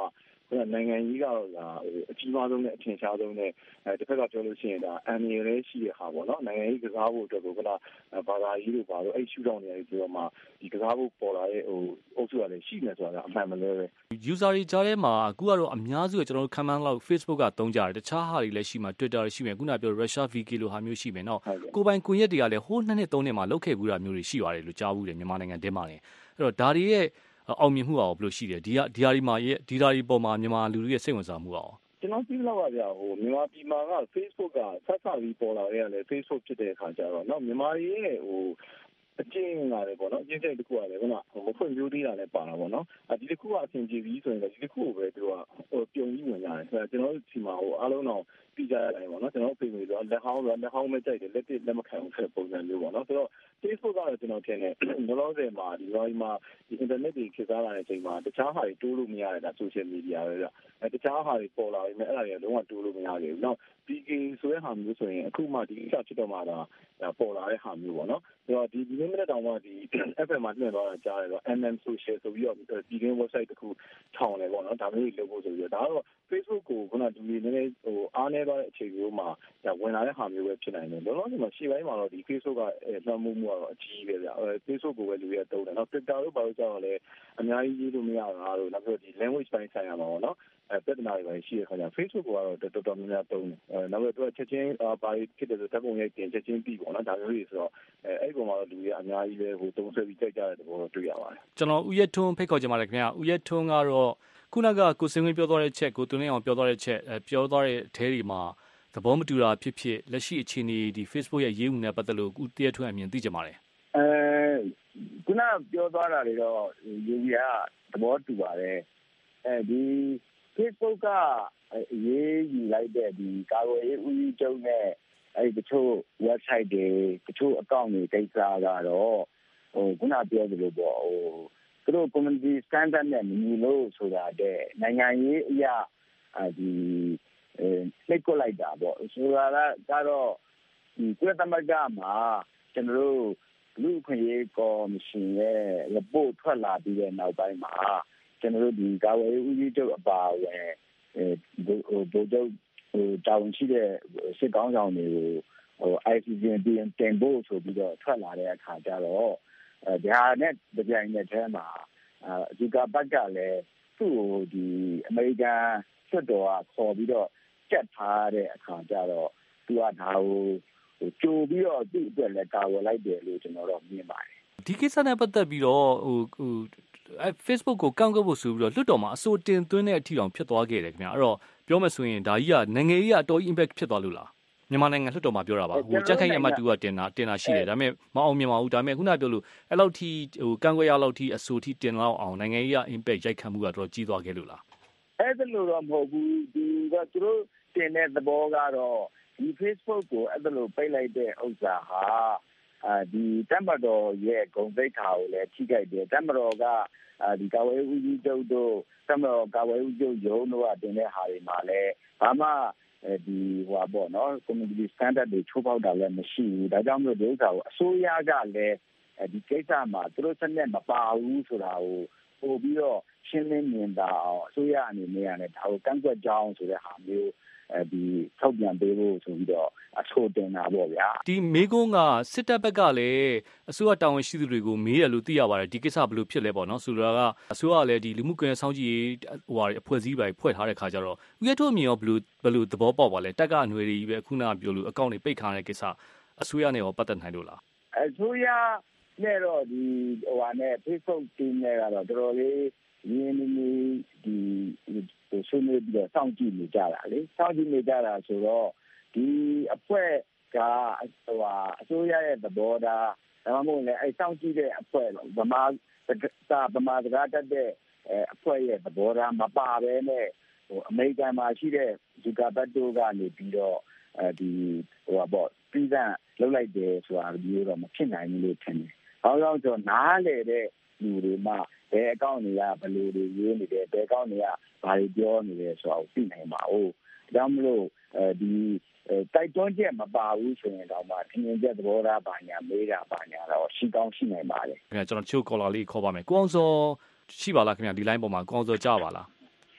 နိုင်ငံကြီးကတော့အကြီးမားဆုံးနဲ့အထင်ရှားဆုံးနဲ့တစ်ဖက်ကပြောလို့ရှိရင်ဒါအန်ရီလည်းရှိရဟာပေါ့နော်နိုင်ငံကြီးကစားဖို့အတွက်ကိုဘာသာရေးတို့ဘာလို့အဲ့ရှုထောင့်နေရပြီးတော့မှဒီကစားဖို့ပေါ်လာတဲ့အုပ်စုကလည်းရှိနေဆိုတာအမှန်မလဲပဲ user တွေကြားထဲမှာအခုကတော့အများစုကကျွန်တော်တို့ခံမှန်းလောက် Facebook ကသုံးကြတယ်တခြားဟာတွေလည်းရှိမှာ Twitter တွေရှိမယ်ခုနပြော Russia VK လိုဟာမျိုးရှိမယ်နော်ကိုပိုင်ကွန်ရက်တွေကလည်းဟိုး2နှစ်3နှစ်မှာလောက်ခဲ့ဘူးတာမျိုးတွေရှိပါတယ်လို့ကြားဘူးတယ်မြန်မာနိုင်ငံထဲမှာလည်းအဲ့တော့ဒါတွေရဲ့အောင်မြင်မှုအောင်ဘယ်လိုရှိတယ်ဒီဟာတွေမှာဒီဟာတွေပေါ်မှာမြန်မာလူတွေရဲ့စိတ်ဝင်စားမှုအောင်ကျွန်တော်ပြီးတော့ဗျာမြန်မာပြည်မှာက Facebook ကဆက်ဆက်ပြီးပေါ်လာတဲ့ကလည်း Facebook ဖြစ်တဲ့အခါကျတော့เนาะမြန်မာတွေရဲ့အကျဉ်းလာတယ်ပေါ့နော်အကျဉ်းစိတ်တစ်ခုကလည်းခုနမဖွင့်ပြိုးသေးတာလည်းပါတာပေါ့နော်ဒီတစ်ခုကအဆင်ပြေပြီးဆိုရင်ဒီတစ်ခုကိုပဲသူကပြုံပြီးဝင်ကြတယ်ကျွန်တော်တို့ဒီမှာအားလုံးတော့ပြီးကြရတယ်ပေါ့နော်ကျွန်တော်တို့ပြင်ပြီးတော့လက်ဟောင်းပဲကြိုက်တယ်လက်မခံဘူးဆိုတဲ့ပုံစံမျိုးပေါ့နော်ဆိုတော့ Facebook ကတော့ကျွန်တော်ထင်တယ်လောလောဆယ်မှာဒီ internet တွေခေတ်စားလာတဲ့အချိန်မှာတခြားဟာတွေတိုးလို့မရတဲ့ဒါ social media ပဲဗျတခြားဟာတွေပေါ်လာပြီးမှအဲ့ဒါတွေလုံးဝတိုးလို့မရဘူးနောက် PK ဆိုတဲ့ဟာမျိုးဆိုရင်အခုမှဒီအချက်ဖြစ်တော့မှဒါပေါ်လာတဲ့ဟာမျိုးပေါ့နော်ဆိုတော့ဒီနေ့မနေ့တောင်မှဒီ FM မှာတင်သွားတာကြားတယ်တော့ MM social ဆိုပြီးတော့ဒီကင်း website တစ်ခုထောင်တယ်ပေါ့နော်ဒါမျိုးတွေလုပ်ဖို့ဆိုပြီးတော့ဒါကတော့ Facebook ကိုခုနဒီနည်းနည်းအားနည်းသွားတဲ့အချိန်မျိုးမှာဝင်လာတဲ့ဟာမျိုးပဲဖြစ်နိုင်တယ်လောလောဆယ်မှာရှေ့ပိုင်းမှာတော့ဒီ Facebook ကလွှမ်းမိုးမှုကတော့အကြီးပဲဗျ Facebook ကိုပဲလူတွေတုံးတယ်နော် Twitter တို့ဘာလို့ကြောက်လဲအများကြီးရေးလို့မရတာတို့နောက်ပြီးဒီ language ပိုင်းဆိုင်ရာမှာပေါ့နော်ပြဿနာတွေပဲရှိရခါကျ Facebook ကတော့တော်တော်များများတုံးတယ်နောက်ပြီးတော့ချက်ချင်းဘာဖြစ်တယ်ဆိုဓာတ်ပုံရိုက်တင်ချက်ချင်းပြီးပေါ့နော်ဒါမျိုးတွေဆိုတော့အဲ့ဒီပုံမှာတော့လူတွေအများကြီးပဲတုံးဆွဲပြီးကြိုက်ကြတဲ့သဘောတွေ့ရပါတယ်ကျွန်တော်ဦးရထွန်းဖိတ်ခေါ်ကြပါလေခင်ဗျာဦးရထွန်းကတော့ခုနကကိုစင်ဝင်းပြောသွားတဲ့ချက်ကိုသူနဲ့အောင်ပြောသွားတဲ့ချက်ပြောသွားတဲ့အထဲတွေမှာသဘောမတူတာဖြစ်ဖြစ်လက်ရှိအခြေအနေဒီ Facebook ရဲ့ရေးမှုနဲ့ပတ်သက်လို့ဦးတရထွန်းအမြင်သိကြပါတယ်ခုနပြောသွားတာတွေတော့ယူရီကသဘောတူပါတယ်ဒီ Facebook ကအရေးယူလိုက်တဲ့ဒီကာကွယ်ရေးဦးစီးချုပ်နဲ့အဲ့ဒီတချို့ website တွေတချို့ account တွေကိစ္စကတော့ခုနပြောသလိုပေါ့သူတို့ community standard နဲ့မညီလို့ဆိုတာတဲ့နိုင်ငံရေးအရာဒီနှိပ်ကွက်လိုက်တာပေါ့ဆိုတာကတော့ဒီကုလသမဂ္ဂမှာကျွန်တော်တို့လူ့အခွင့်အရေးကော်မရှင်ရဲ့ report ထွက်လာပြီးတဲ့နောက်ပိုင်းမှာကျွန်တော်တို့ဒီကာဝေးဦးစီးချုပ်အပါအဝင်ဗိုလ်ချုပ်တာဝန်ရှိတဲ့စစ်ကောင်းဆောင်တွေကိုICC တင်ဖို့ဆိုပြီးတော့ထွက်လာတဲ့အခါကျတော့ဒါနဲ့ကြိုင်တဲ့ထဲမှာဒီကပတ်ကလည်းသူ့ကိုဒီအမေရိကန်စစ်တော်ကခေါ်ပြီးတော့ကြက်ထားတဲ့အခါကျတော့သူကဒါကိုကြိုပြီးတော့သူ့အတွက်လည်းကာဝယ်လိုက်တယ်လို့ကျွန်တော်တော့မြင်ပါတယ်ဒီကိစ္စနဲ့ပတ်သက်ပြီးတော့Facebook ကိုကန့်ကွက်ဖို့ဆိုပြီးတော့လွှတ်တော်မှာအဆိုတင်သွင်းတဲ့အထီတောင်ဖြစ်သွားခဲ့တယ်ခင်ဗျာအဲ့တော့ပြောမယ်ဆိုရင်ဒါကြီးကနိုင်ငံရေးအတော်ကြီး impact ဖြစ်သွားလို့လားမြန်မာနိုင်ငံလွှတ်တော်မှာပြောတာပါကြက်ခိုင်အမတ်တူကတင်တာရှိတယ်ဒါပေမဲ့မအောင်မြင်ပါဘူးဒါပေမဲ့ခုနပြောလို့အဲ့လောက်ထိကန့်ကွက်ရလောက်ထိအဆိုထိတင်လောက်အောင်နိုင်ငံရေး impact ရိုက်ခတ်မှုကတော့ကြီးသွားခဲ့လို့လားအဲ့ဒါလို့တော့မဟုတ်ဘူးဒီကသူတို့တင်တဲ့သဘောကတော့ဒီ Facebook ကိုအဲ့ဒါလို့ပိတ်လိုက်တဲ့ဥစ္စာဟာဒီတမ္ပတော်ရဲ့ဂုဏ်သိက္ခာကိုလည်းထိခိုက်တယ်တမ္ပတော်ကဒီကာဝေးဦးကြီးချုပ်တို့တမ္ပတော်ကာဝေးဦးချုပ်ရုံးတို့ကတင်တဲ့ဟာတွေမှာလည်းဘာမှဒီဟိုပေါ့နော် community standard တွေချိုးဖောက်တာလည်းမရှိဘူးဒါကြောင့်မို့ဒီဥစ္စာကိုအစိုးရကလည်းဒီကိစ္စမှာသူတို့စနစ်မပါဘူးဆိုတာကိုပို့ပြီးတော့ရှင်းလင်းမြင်သာအောင်အစိုးရအနေနဲ့လည်းဒါကိုကန့်ကွက်ကြောင်းဆိုတဲ့ဟာမျိုးဒီထောက်ပြန်ပေးဖို့ဆိုပြီးတော့အဆိုတင်တာပေါ့ဗျာဒီမေကုန်းကစစ်တပ်ဘက်ကလည်းအစိုးရတာဝန်ရှိသူတွေကိုမေးတယ်လို့သိရပါတယ်ဒီကိစ္စဘယ်လိုဖြစ်လဲပေါ့နော်ဆိုတော့ကအစိုးရကလည်းဒီလူမှုကွန်ရက်စောင့်ကြည့်ရေးဟိုအဖွဲ့အစည်းပိုင်းဖွဲ့ထားတဲ့ခါကျတော့ဦးရထုတ်အမြင်ရောဘယ်လိုသဘောပေါက်ပါလဲတက်ကအຫນွေတွေကြီးပဲခုနကပြောလို့အကောင့်တွေပိတ်ခံရတဲ့ကိစ္စအစိုးရနဲ့ရောပတ်သက်နိုင်လို့လားအစိုးရနဲ့တော့ဒီဟိုဟာနဲ့ Facebook team နဲ့ကတော့တော်တော်လေးရင်းနှီးဒီဆွေးနွေးပြီးတော့စောင့်ကြည့်နေကြတာလေစောင့်ကြည့်နေကြတာဆိုတော့ဒီအဖွဲ့ကဟိုဟာအစိုးရရဲ့သဘောထားဒါမှမဟုတ်လည်းအဲစောင့်ကြည့်တဲ့အဖွဲ့ဗမာစကားတတ်တဲ့အဖွဲ့ရဲ့သဘောထားမပါဘဲနဲ့ဟိုအမေရိကန်မှာရှိတဲ့ဒီကဘတ်တိုကနေပြီးတော့ဒီဟိုဟာပေါ့ပြည်စံလောက်လိုက်တယ်ဆိုတာမျိုးတော့မဖြစ်နိုင်ဘူးလို့ထင်တယ်။ဘာလို့လဲဆိုတော့နားလေတဲ့လူတွေမှဘယ်အကောင့်တွေကဘယ်လိုတွေရေးနေတယ်ဘယ်အကောင့်တွေကဘာတွေပြောနေတယ်ဆိုတာကိုသိနိုင်ပါဦး။ဒါမှမဟုတ်ဒီတိုက်တွန်းချက်မပါဘူးဆိုရင်တော့မှထင်မြင်ချက်သဘောထားပါညာမေးတာပါညာတော့ရှိကောင်းရှိနိုင်ပါတယ်။ခင်ဗျာကျွန်တော်ချိုးကော်လာလေးခေါ်ပါမယ်။ကိုအောင်စောရှိပါလားခင်ဗျာဒီ line ပေါ်မှာကိုအောင်စောကြားပါလား။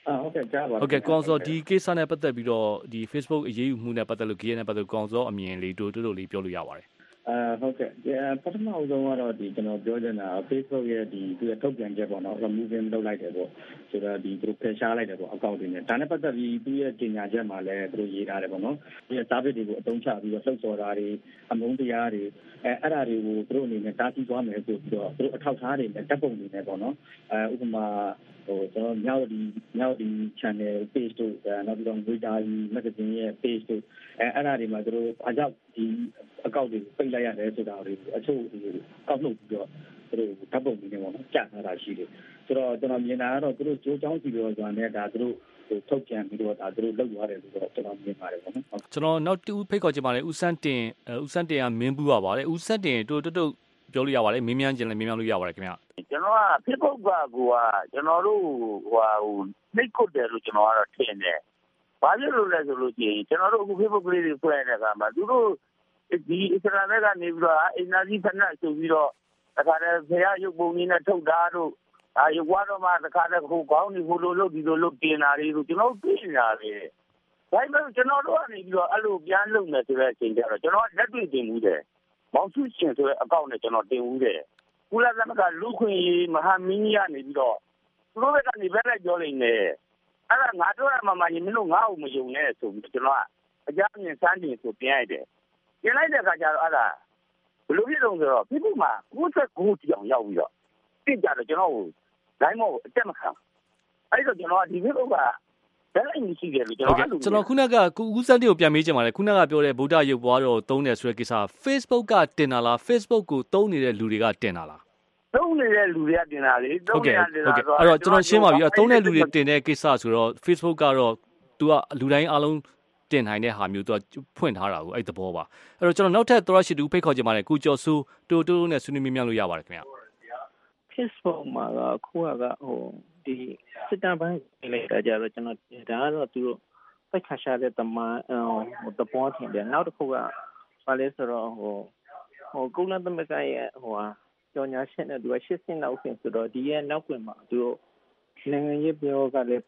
ဟုတ်ကဲ့ကြားပါဟုတ်ကဲ့ကောင်စောဒီကိစ္စနဲ့ပတ်သက်ပြီးတော့ဒီ Facebook အရေးယူမှုနဲ့ပတ်သက်လို့ GA နဲ့ပတ်သက်လို့ကောင်စောအမြင်လေးတို့လေးပြောလို့ရပါတယ်ဟုတ်ကဲ့ပထမဆုံးကတော့ကျွန်တော်ပြောချင်တာ Facebook ရဲ့သူရဲ့ထုတ်ပြန်ချက်ပေါ့နော် removing လုပ်လိုက်တယ်ပေါ့ဆိုတော့သူဖယ်ရှားလိုက်တယ်ပေါ့အကောင့်တွေနဲ့ဒါနဲ့ပတ်သက်ပြီးသူရဲ့ကြေညာချက်မှာလည်းသူရေးထားတယ်ပေါ့နော်ဒီ service တွေကိုအသုံးချပြီးတော့လှုပ်ဆော်တာတွေအမုန်းတရားတွေအဲ့ဒါတွေကိုသူတို့အနေနဲ့တားဆီးသွားမယ်ဆိုပြီးတော့သူတို့အထောက်အထားတွေနဲ့တပ်ပုံတွေနဲ့ပေါ့နော်ဥပမာကျွန်တော်မြောက်ဒီ channel page တို့နောက်ပြီးတော့ Twitter magazine ရဲ့ page တို့အဲ့ဒါတွေမှာသူတို့အကြောက်ဒီအကောင့်တွေပိတ်လိုက်ရတယ်ဆိုတာတွေအချို့ကောက်လို့ပြီးတော့သူတို့ဓာတ်ပုံတွေနဲ့ပေါ့နော်ကြာထားတာရှိတယ်ဆိုတော့ကျွန်တော်မြင်တာကတော့သူတို့ကြိုးချောင်းစီပြောဆိုတာနဲ့ဒါသူတို့ထုတ်ပြန်ပြီးတော့ဒါသူတို့လုပ်သွားတယ်ဆိုတော့ကျွန်တော်မြင်ပါတယ်ပေါ့နော်ကျွန်တော်နောက်တူဖိတ်ခေါ်ချင်ပါတယ်ဦးစန်းတင်ကမင်းဘူးပါပါတယ်ဦးစန်းတင်တို့ပြောလို့ရပါတယ်မင်းမြန်းခြင်းလည်းမင်းမြန်းလို့ရပါတယ်ခင်ဗျကျွန်တော်က Facebook ကကျွန်တော်တို့နှိတ်ကွတ်တယ်လို့ကျွန်တော်ကတော့ထင်တယ်ဘာဖြစ်လို့လဲဆိုလို့ရှိရင်ကျွန်တော်တို့အခု Facebook လေးတွေဖွင့်တဲ့အခါမှာသူတို့ဒီအစ္စလာမ်ဘက်ကနေပြီးတော့အင်နာကြီးဖက်နဲ့ဆိုပြီးတော့တခါတည်းဖရာရုပ်ပုံကြီးနဲ့ထုတ်တာတို့ရုပ်ဝါတော့မှတခါတည်းဟိုကောင်းဒီဟိုလိုလုပ်ဒီလိုလုပ်တင်တာတွေတို့ကျွန်တော်သိနေတာလေဒါပေမဲ့ကျွန်တော်တို့ကနေပြီးတော့အဲ့လိုပြန်လုပ်မယ်ဆိုတဲ့အချိန်ကျတော့ကျွန်တော်လက်တွေ့တင်မှုတယ်မောင်စုရှင်ဆိုတဲ့အကောင့်နဲ့ကျွန်တော်တင်ဦးတယ်ကုလသမဂ္ဂလူခွင့်ရေးမဟာမင်းကြီးကနေပြီးတော့သူတို့ကနေဘက်လိုက်ပြောနေတယ်အဲ့ဒါငါတို့ကမှရင်မင်းတို့ငါ့ကိုမယုံနဲ့ဆိုပြီးကျွန်တော်ကအကြမ်းမြင်စမ်းတင်ဆိုပြန်လိုက်တယ်ပြင်လိုက်တဲ့အခါကျတော့အဲ့ဒါဘယ်လိုဖြစ်လို့ဆိုတော့ပြည်သူမှာ99တောင်ရောက်ပြီးတော့ပြင်ကြတော့ကျွန်တော်ကိုဒိုင်းမောအတက်မခံအဲ့တော့ကျွန်တော်ကဒီဘက်ကဒါလည်းမရှိတယ်လို့ကျွန်တော်ခုနကဦးစန်းတင်ကိုပြန်မေးချင်ပါတယ်ခုနကပြောတဲ့ဗုဒ္ဓရုပ်ပွားတော်သုံးတယ်ဆိုတဲ့ကိစ္စ Facebook ကတင်တာလား Facebook ကိုသုံးနေတဲ့လူတွေကတင်တာလားသုံးနေတဲ့လူတွေကတင်တာလေသုံးနေတဲ့လူတွေကအဲ့တော့ကျွန်တော်ရှင်းပါပြီသုံးတဲ့လူတွေတင်တဲ့ကိစ္စဆိုတော့ Facebook ကတော့ तू ကလူတိုင်းအားလုံးတင်နိုင်တဲ့ဟာမျိုး तू ဖွင့်ထားတာကိုအဲ့သဘောပါအဲ့တော့ကျွန်တော်နောက်ထပ်သောရရှိတူဖိတ်ခေါ်ချင်ပါတယ်ကိုကျော်စုတိုးနဲ့ဆွေးနွေးမြန်းလို့ရပါတယ်ခင်ဗျာ Facebook မှာကခုကဒီစစ်တမ်းပိုင်းလိုက်တာကြတော့ကျွန်တော်ဒါကတော့သူတို့ပိုက်ခါရှာတဲ့တမန်တပေါ်ထင်တယ်နောက်တစ်ခုကဘာလဲဆိုတော့ကုလသမဂ္ဂရဲ့ကြော်ညာရှင်းတဲ့သူက80နောက်ဆင်ဆိုတော့ဒီရဲ့နောက်ကွယ်မှာသူတို့နိုင်ငံရေးပြောကလည်း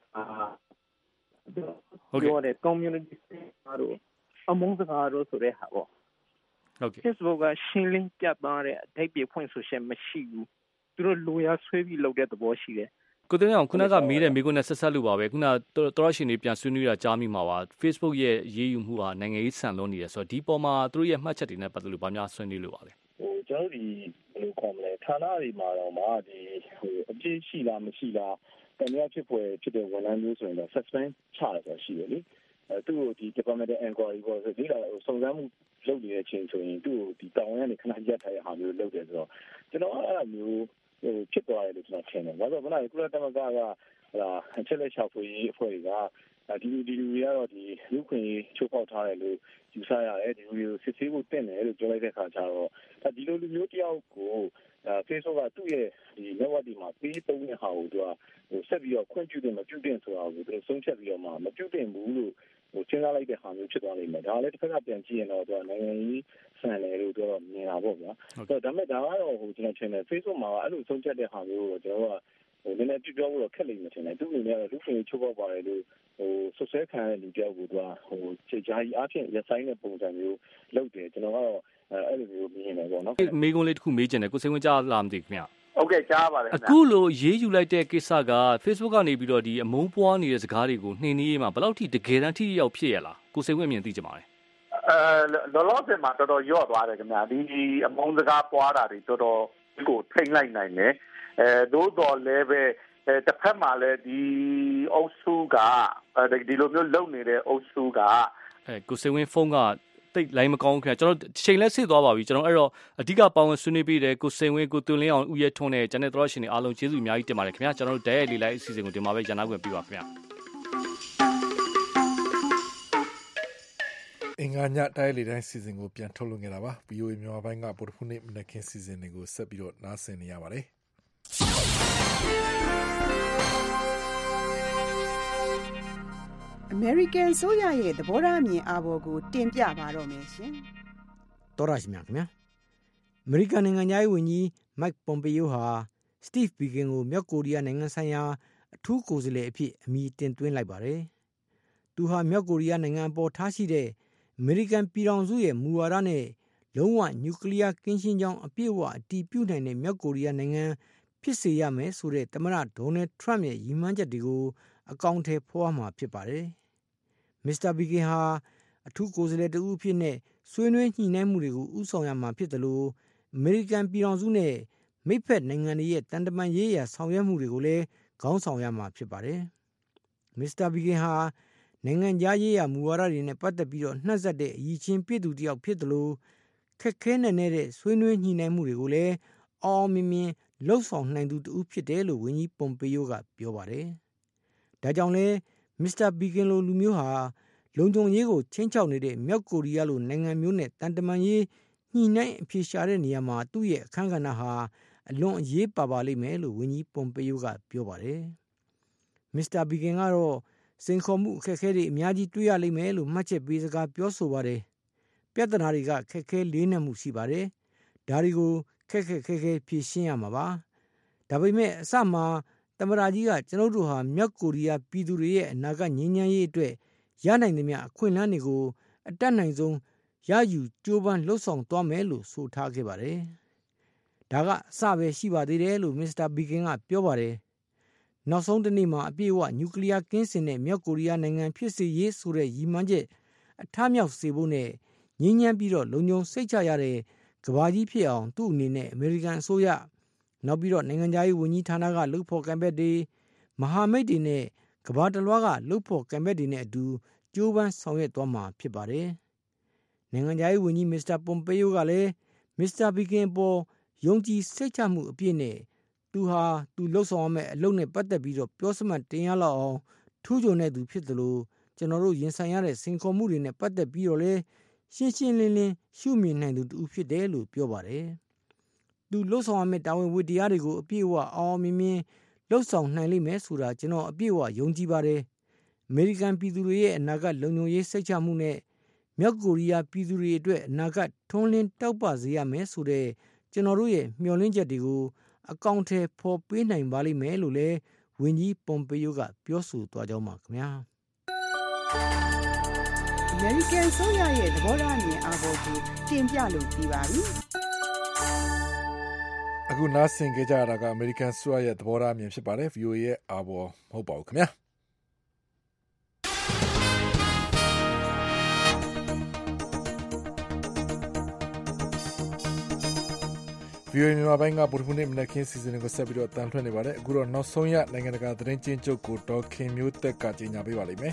ပြောတဲ့ community တို့အမုန်းစကားတို့ဆိုတဲ့ဟာပေါ့ဟုတ်ကဲ့ Facebook ကရှင်းလင်းပြသတဲ့အဓိပ္ပာယ်ဖွင့်ဆိုချက်မရှိဘူးသူတို့လိုရာဆွဲပြီးလုပ်တဲ့သဘောရှိတယ်ကိုတင်အောင်ခုနကမေးတဲ့မိကုန်းနဲ့ဆက်ဆက်လို့ပါပဲခုနတော်ရရှင်တွေပြန်ဆွေးနွေးတာကြားမိမှာပါ Facebook ရဲ့ရေးယူမှုဟာနိုင်ငံရေးဆန်လွန်းနေတယ်ဆိုတော့ဒီပေါ်မှာသူတို့ရဲ့မှတ်ချက်တွေနဲ့ပတ်သက်လို့ဗာများဆွေးနွေးလို့ပါလဲကျွန်တော်ဒီဘယ်လိုခေါ်မလဲဌာနတွေမှာတော့မှဒီအပြည့်ရှိလားမရှိလားတကယ်ဖြစ်ပွဲဖြစ်တဲ့ဝန်ထမ်းမျိုးဆိုရင်တော့ suspend ချရတာရှိတယ်လေသူ့ကိုဒီ departmental inquiry ပေါ့ဆိုဒီတော့စုံစမ်းမှုလုပ်နေတဲ့အချိန်ဆိုရင်သူ့ကိုဒီတောင်းရနေခဏရက်ထားရဟာမျိုးလုပ်တယ်ဆိုတော့ကျွန်တော်အဲ့လိုမျိုးဖြစ်သွားတယ်လို့ကျွန်တော်ထင်တယ်။ဘာလို့လဲဆိုတော့ကုလသမဂ္ဂကအချက်လက်ချဖွေးအဖွဲ့တွေကဒီလူတွေကတော့ဒီလူခွင့်ချိုးဖောက်ထားတယ်လို့ယူဆရတယ်ဒီလူတွေကိုစစ်ဆေးဖို့တင်တယ်လို့ပြောလိုက်တဲ့အခါကျတော့ဒီလိုလူမျိုးတယောက်ကိုFacebook ကသူ့ရဲ့ဒီ network ဒီမှာပေးသုံးတဲ့ဟာကိုသူကဆက်ပြီးတော့ခွင့်ပြုတယ်မပြုတယ်ဆိုတာကိုသူဆုံးဖြတ်ပြီးတော့မှမပြုတင်ဘူးလို့စဉ်းစားလိုက်တဲ့ဟာမျိုးဖြစ်သွားလိမ့်မယ်ဒါလည်းတစ်ခါပြန်ကြည့်ရင်တော့သူကနိုင်ငံရေးဆန်တယ်လို့ပြောမြင်တာပေါ့ဗျာဒါပေမဲ့ဒါကတော့ကျွန်တော်ထင်တယ် Facebook မှာအဲ့လိုဆုံးဖြတ်တဲ့ဟာမျိုးကိုကျွန်တော်ကနည်းနည်းပြောဖို့တော့ခက်လိမ့်မယ်ထင်တယ်သူ့အနေနဲ့လူ့ခွင့်ချိုးဖောက်ပါတယ်လို့ဆွဆွဲခံရတဲ့လူတယောက်ကိုသူကခြေကြားကြီးအဖြစ်ရဆိုင်တဲ့ပုံစံမျိုးလုပ်တယ်ကျွန်တော်ကတော့အဲ့လိုမျိုးမြင်နေပေါ့နော်မေးခွန်းလေးတစ်ခုမေးချင်တယ်ကိုစိတ်ဝင်ကြလားမသိခင်ဗျဟုတ်ကဲ့ကြားပါတယ်အခုလိုရေးယူလိုက်တဲ့ကိစ္စက Facebook ကနေပြီးတော့ဒီအမုန်းပွားနေတဲ့စကားတွေကိုနှိမ်နင်းရေးမှာဘယ်လောက်ထိတကယ်တမ်းထိရောက်ဖြစ်ရလားကိုစိတ်ဝင်မြင်သိကြပါမယ်လောလောဆယ်မှာတော်တော်ညော့သွားတယ်ခင်ဗျာဒီအမုန်းစကားပွားတာတွေတော်တော်ကိုထိမ့်လိုက်နိုင်တယ်သို့တော်လည်းပဲတစ်ဖက်မှာလည်းဒီအုပ်စုကဒီလိုမျိုးလုပ်နေတဲ့အုပ်စုကကိုစိတ်ဝင်ဖုန်းကတိတ်လိုင်းမကောင်းခင်ဗျာကျွန်တော်ချိန်လဲစစ်သွားပါပြီကျွန်တော်အဲ့တော့အဓိကပေါင်းဆွေးနွေးပေးတယ်ကိုစိန်ဝင်းကိုသွင်းလင်းအောင်ဦးရဲထွန်းနဲ့ကျန်တဲ့သောရရှင်တွေအားလုံးကျေးဇူးအများကြီးတင်ပါတယ်ခင်ဗျာကျွန်တော်တို့ဓာတ်ရိုက်လေးလိုက်အစီအစဉ်ကိုဒီမှာပဲရန်နာခွင့်ပြုပါခင်ဗျာအင်္ဂါညတိုင်းလေတိုင်းစီစဉ်ကိုပြန်ထုတ်လွှင့်ခဲ့တာပါ VOA မြန်မာပိုင်းကဗုဒ္ဓဟူးနေ့မနက်ခင်းစီစဉ်တွေကိုဆက်ပြီးတော့နားဆင်နေရပါတယ် American ဆိုရရဲ့သဘောထားမြင်အားပေါ်ကိုတင်ပြပါတော့မယ်ရှင်။တော်ရရှိမြခင်ဗျာ။ American နိုင်ငံသားဝန်ကြီး Mike Pompeo ဟာ Steve Biegun ကိုမြောက်ကိုရီးယားနိုင်ငံဆိုင်ရာအထူးကိုယ်စားလှယ်အဖြစ်အမည်တင်သွင်းလိုက်ပါတယ်။သူဟာမြောက်ကိုရီးယားနိုင်ငံပေါ်ထားရှိတဲ့အမေရိကန်ပြည်ထောင်စုရဲ့မူဝါဒနဲ့လုံးဝနျူကလ িয়ার ကင်းရှင်းကြောင်းအပြည့်အဝအတည်ပြုနိုင်တဲ့မြောက်ကိုရီးယားနိုင်ငံဖြစ်စေရမယ်ဆိုတဲ့သမ္မတဒေါ်နယ်ထရမ့်ရဲ့ရည်မှန်းချက်တွေကိုအကောင့်ထဲဖော်မှာဖြစ်ပါတယ်။ မစ္စတာဘီဂင်ဟာအထူးကိုယ်စားလှယ်တဦးဖြစ်တဲ့ဆွေးနွေးညှိနှိုင်းမှုတွေကိုဥဆောင်ရမှာဖြစ်တယ်လို့အမေရိကန်ပြည်ထောင်စုနဲ့မိတ်ဖက်နိုင်ငံတွေရဲ့တန်တမာရေးရာဆောင်ရွက်မှုတွေကိုလည်းခေါင်းဆောင်ရမှာဖြစ်ပါတယ်။မစ္စတာဘီဂင်ဟာနိုင်ငံသားရေးရာမူဝါဒတွေနဲ့ပတ်သက်ပြီးနှံ့ဆက်တဲ့အရည်ချင်းပြည့်သူတစ်ယောက်ဖြစ်တယ်လို့ခက်ခဲတဲ့ဆွေးနွေးညှိနှိုင်းမှုတွေကိုလည်းအောင်မြင်မြင်လှုပ်ဆောင်နိုင်သူတဦးဖြစ်တယ်လို့ဝန်ကြီးပွန်ပေယိုကပြောပါတယ်။ဒါကြောင့်လဲမစ္စတာဘီဂင်လိုလူမျိုးဟာလုံခြုံရေးကိုချင်းချောက်နေတဲ့မြောက်ကိုရီးယားလိုနိုင်ငံမျိုးနဲ့တန်တမာရေးညှိနှိုင်းအဖြေရှာတဲ့နေရာမှာသူ့ရဲ့အခမ်းကဏ္ဍဟာအလွန်အရေးပါလိမ့်မယ်လို့ဝန်ကြီးပွန်ပေယိုကပြောပါတယ်။မစ္စတာဘီဂင်ကတော့စိန်ခေါ်မှုအခက်အခဲတွေအများကြီးတွေ့ရလိမ့်မယ်လို့မှတ်ချက်ပေးစကားပြောဆိုပါတယ်။ပြဿနာတွေကခက်ခဲလေးနက်မှုရှိပါတယ်။ဒါတွေကိုခက်ခဲဖြေရှင်းရမှာပါ။ဒါပေမဲ့အစမှာသမ္မတကြီးကကျွန်တော်တို့ဟာမြောက်ကိုရီးယားပြည်သူတွေရဲ့အနာဂတ်ငြိမ်းချမ်းရေးအတွက်ရနိုင်သမျှအခွင့်အလမ်းတွေကိုအတတ်နိုင်ဆုံးရယူကြိုးပမ်းလှုပ်ဆောင်သွားမယ်လို့ဆိုထားခဲ့ပါတယ်။ဒါကအစပဲရှိပါသေးတယ်လို့မစ္စတာဘီဂင်ကပြောပါတယ်။နောက်ဆုံးတစ်နေ့မှာအပြည့်အဝနျူကလ িয়ার ကင်းစင်တဲ့မြောက်ကိုရီးယားနိုင်ငံဖြစ်စေရေးဆိုတဲ့ရည်မှန်းချက်အထမြောက်စေဖို့နဲ့ငြိမ်းချမ်းပြီးလုံခြုံစိတ်ချရတဲ့ကမ္ဘာကြီးဖြစ်အောင်သူ့အနေနဲ့အမေရိကန်အစိုးရနောက်ပြီးနိုင်ငံသားရေးဝန်ကြီးဌာနကလှုပ်ဖော်ကံဘက်တွေမဟာမိတ်တွေနဲ့ကမ္ဘာတလွှားကလှုပ်ဖော်ကံဘက်တွေနဲ့အတူကြိုးပမ်းဆောင်ရွက်သွားမှာဖြစ်ပါတယ်။နိုင်ငံသားရေးဝန်ကြီးမစ္စတာပွန်ပေယိုကလည်းမစ္စတာဘီဂင်ပေါ်ယုံကြည်စိတ်ချမှုအပြည့်နဲ့သူလှုပ်ဆောင်ရမယ့်အလုပ်နဲ့ပတ်သက်ပြီးပြောစမှတ်တင်ရလောက်အောင်ထူးချွန်တဲ့သူဖြစ်တယ်လို့ကျွန်တော်တို့ရင်ဆိုင်ရတဲ့စိန်ခေါ်မှုတွေနဲ့ပတ်သက်ပြီးတော့လည်းရှင်းရှင်းလင်းလင်းရှုမြင်နိုင်သူတူဖြစ်တယ်လို့ပြောပါတယ်။သူလှုပ်ဆောင်ရမယ့်တာဝန်ဝတ္တရားတွေကိုအပြည့်အဝအောင်မြင်မြင်လှုပ်ဆောင်နိုင်လိမ့်မယ်ဆိုတာကျွန်တော်အပြည့်အဝယုံကြည်ပါတယ်။အမေရိကန်ပြည်သူတွေရဲ့အနာဂတ်လုံခြုံရေးစိတ်ချမှုနဲ့မြောက်ကိုရီးယားပြည်သူတွေအတွက်အနာဂတ်ထွန်းလင်းတောက်ပစေရမယ်ဆိုတဲ့ကျွန်တော်တို့ရဲ့မျှော်လင့်ချက်တွေကိုအကောင့်ထဲပေါ်ပေးနိုင်ပါလိမ့်မယ်လို့လည်းဝန်ကြီးပွန်ပေယိုကပြောဆိုသွားကြောင်းပါခင်ဗျာအမေရိကန်ဆိုရရဲ့သဘောထားအမြင်အာဘော်ကိုတင်ပြလို့ပြီးပါပြီအခုနားဆင်ကြကြတာကအမေရိကန်ဆိုရရဲ့သဘောထားအမြင်ဖြစ်ပါတယ် VOA ရဲ့အာဘော်မဟုတ်ပါဘူးခင်ဗျာVOA မြန်မာပိုင်းကဗုဒ္ဓဟူးနေ့မနက်ခင်းစီစဉ်ကိုဆက်ပြီးတော့တန်ထွင်နေပါတယ်အခုတော့နောက်ဆုံးရနိုင်ငံတကာသတင်းကျဉ်းချုပ်ကိုဒေါ်ခင်မျိုးသက်ကကြီးညာပေးပါလိမ့်မယ်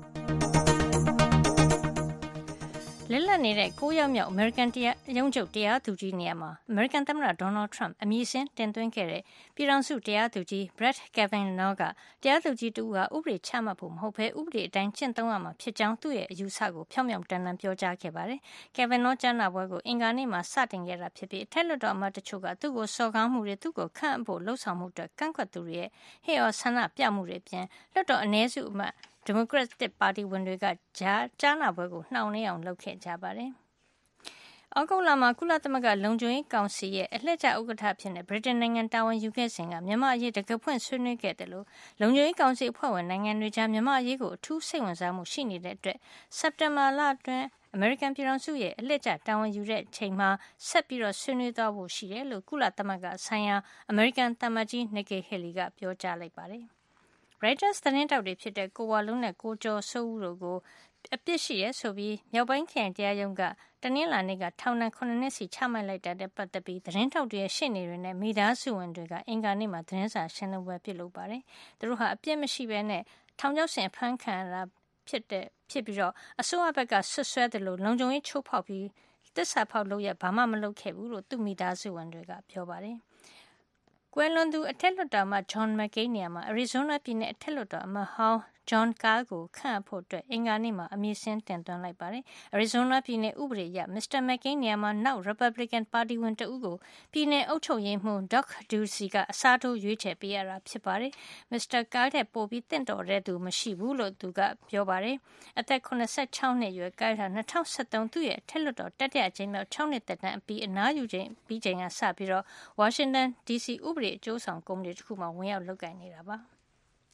လက်လက်နေတဲ့9ရောက်မြောက်အမေရိကန်ရုံးချုပ်တရားသူကြီးနေရာမှာအမေရိကန်သမ္မတဒေါ်နယ်ထရမ့်အမည်စင်းတင်သွင်းခဲ့တဲ့ပြည်ထောင်စုတရားသူကြီး Brett Kavanaugh ကတရားသူကြီးတူဟာဥပဒေချမှတ်ဖို့မဟုတ်ဘဲဥပဒေအတိုင်းကျင့်သုံးရမှာဖြစ်ကြောင်းသူ့ရဲ့အယူဆကိုဖြောင့်မတ်တန်တန်ပြောကြားခဲ့ပါတယ်။ Kavanaugh ကြားနာပွဲကိုအင်္ဂါနေ့မှာစတင်ခဲ့တာဖြစ်ပြီးအထက်လွှတ်တော်အမတ်တချို့ကသူ့ကိုစော်ကားမှုတွေသူ့ကိုခန့်အပ်ဖို့လှုံ့ဆော်မှုတွေကန့်ကွက်သူတွေရဲ့ဟေ့ရောဆန္ဒပြမှုတွေပြင်လွှတ်တော်အနည်းစုအမတ်ဒီမိုကရက်တစ်ပါတီဝင်တွေကကြားနာပွဲကိုနှောင့်နှေးအောင်လုပ်ခဲ့ကြပါတယ်။ဩဂုတ်လမှာကုလသမဂ္ဂလုံခြုံရေးကောင်စီရဲ့အလှည့်ကျဥက္ကဋ္ဌဖြစ်တဲ့ဗြိတိန်နိုင်ငံတာဝန်ယူခဲ့စဉ်ကမြန်မာအရေးတကယ်ဖွင့်ဆွေးနွေးခဲ့တယ်လို့လုံခြုံရေးကောင်စီအဖွဲ့ဝင်နိုင်ငံတွေကြားမြန်မာအရေးကိုအထူးစိတ်ဝင်စားမှုရှိနေတဲ့အတွက်စက်တင်ဘာလအတွင်းအမေရိကန်ပြည်ထောင်စုရဲ့အလှည့်ကျတာဝန်ယူတဲ့ချိန်မှာဆက်ပြီးဆွေးနွေးသွားဖို့ရှိတယ်လို့ကုလသမဂ္ဂဆိုင်ရာအမေရိကန်သံအမတ်ကြီး Nikki Haley ကပြောကြားလိုက်ပါတယ်။ Reuters သတင်းတောက်တွေဖြစ်တဲ့ကိုဝါလုံးနဲ့ကိုကျော်စိုးဦးတို့ကိုအပြစ်ရှိရဲဆိုပြီးမြောက်ပိုင်းခရိုင်တရားရုံးကတနင်္လာနေ့ကထောင်ဒဏ်9နှစ်စီချမှတ်လိုက်တဲ့ပတ်သက်ပြီးသတင်းထောက်တွေရဲ့ရှေ့နေတွေနဲ့မိသားစုဝင်တွေကအင်္ဂါနေ့မှာသတင်းစာရှင်းလင်းပွဲပြုလုပ်ပါတယ်။သူတို့ဟာအပြစ်မရှိဘဲနဲ့ထောင်ချောက်ဆင်ဖမ်းခံရတာဖြစ်ပြီးတော့အစိုးရဘက်ကဆွဆွဲတယ်လို့လုံခြုံရေးချိုးဖောက်ပြီးတစ္ဆာဖောက်လုပ်ရဘာမှမလုပ်ခဲ့ဘူးလို့သူ့မိသားစုဝင်တွေကပြောပါတယ်။ကွယ်လွန်သူအထက်လွှတ်တော်အမတ် John McCain နေရာမှာ Arizona ပြည်နယ်အထက်လွှတ်တော်အမတ်ဟောင်း John Karl ကိုခန့်အပ်ဖို့အင်္ဂါနေ့မှာအမည်စင်းတင်သွင်းလိုက်ပါတယ်။ Arizona ပြည်နယ်ဥပဒေအရ Mr. McCain နေရာမှာနောက် Republican ပါတီဝင်တဦးကိုပြည်နယ်အုပ်ချုပ်ရေးမှူး Doug Ducey ကအစားထိုးရွေးချယ်ပေးရတာဖြစ်ပါတယ်။ Mr. Karl ထက်ပိုပြီးသင့်တော်တဲ့သူမရှိဘူးလို့သူကပြောပါတယ်။အသက်86နှစ်အရွယ် Karl ဟာ2013သူ့ရဲ့အထက်လွှတ်တော်တတိယအကြိမ်မြောက်6နှစ်သက်တမ်းအပြီးအနားယူချိန်ပြီးချိန်ကစပြီးWashington DC ဥပဒေအကျိုးဆောင်ကော်မတီတစ်ခုမှာဝင်ရောက်လုပ်ကိုင်နေတာပါ။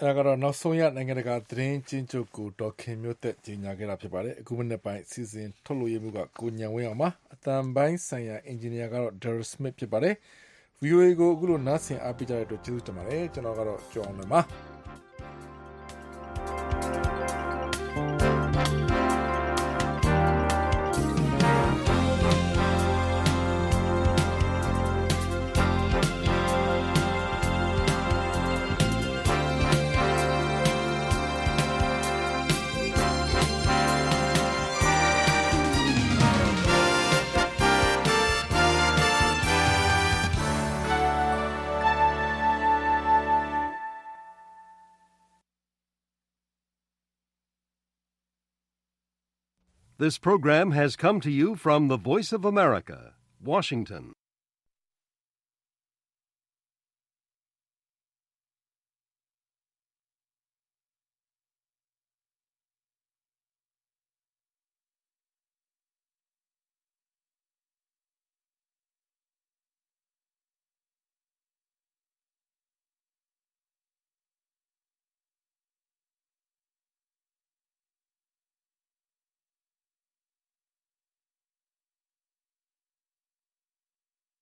ကတော့နောက်ဆုံးရနိုင်ငံတကာသတင်းချင်းချုပ်ကိုဒေါ်ခင်မျိုးသက်ကြီးညာခဲ့တာဖြစ်ပါတယ်အခုမနေ့ပိုင်းစီစဉ်ထုတ်လို့ရမှုကကိုညံဝင်းအောင်ပါအတန်ပိုင်းဆိုင်ရာအင်ဂျင်နီယာကတော့ Daryl Smith ဖြစ်ပါတယ် VOA ကိုအခုလိုနားဆင်အားပေးကြတဲ့အတွက်ကျေးဇူးတင်ပါတယ်ကျွန်တော်ကတော့ကြောင်းနေပါ This program has come to you from the Voice of America, Washington.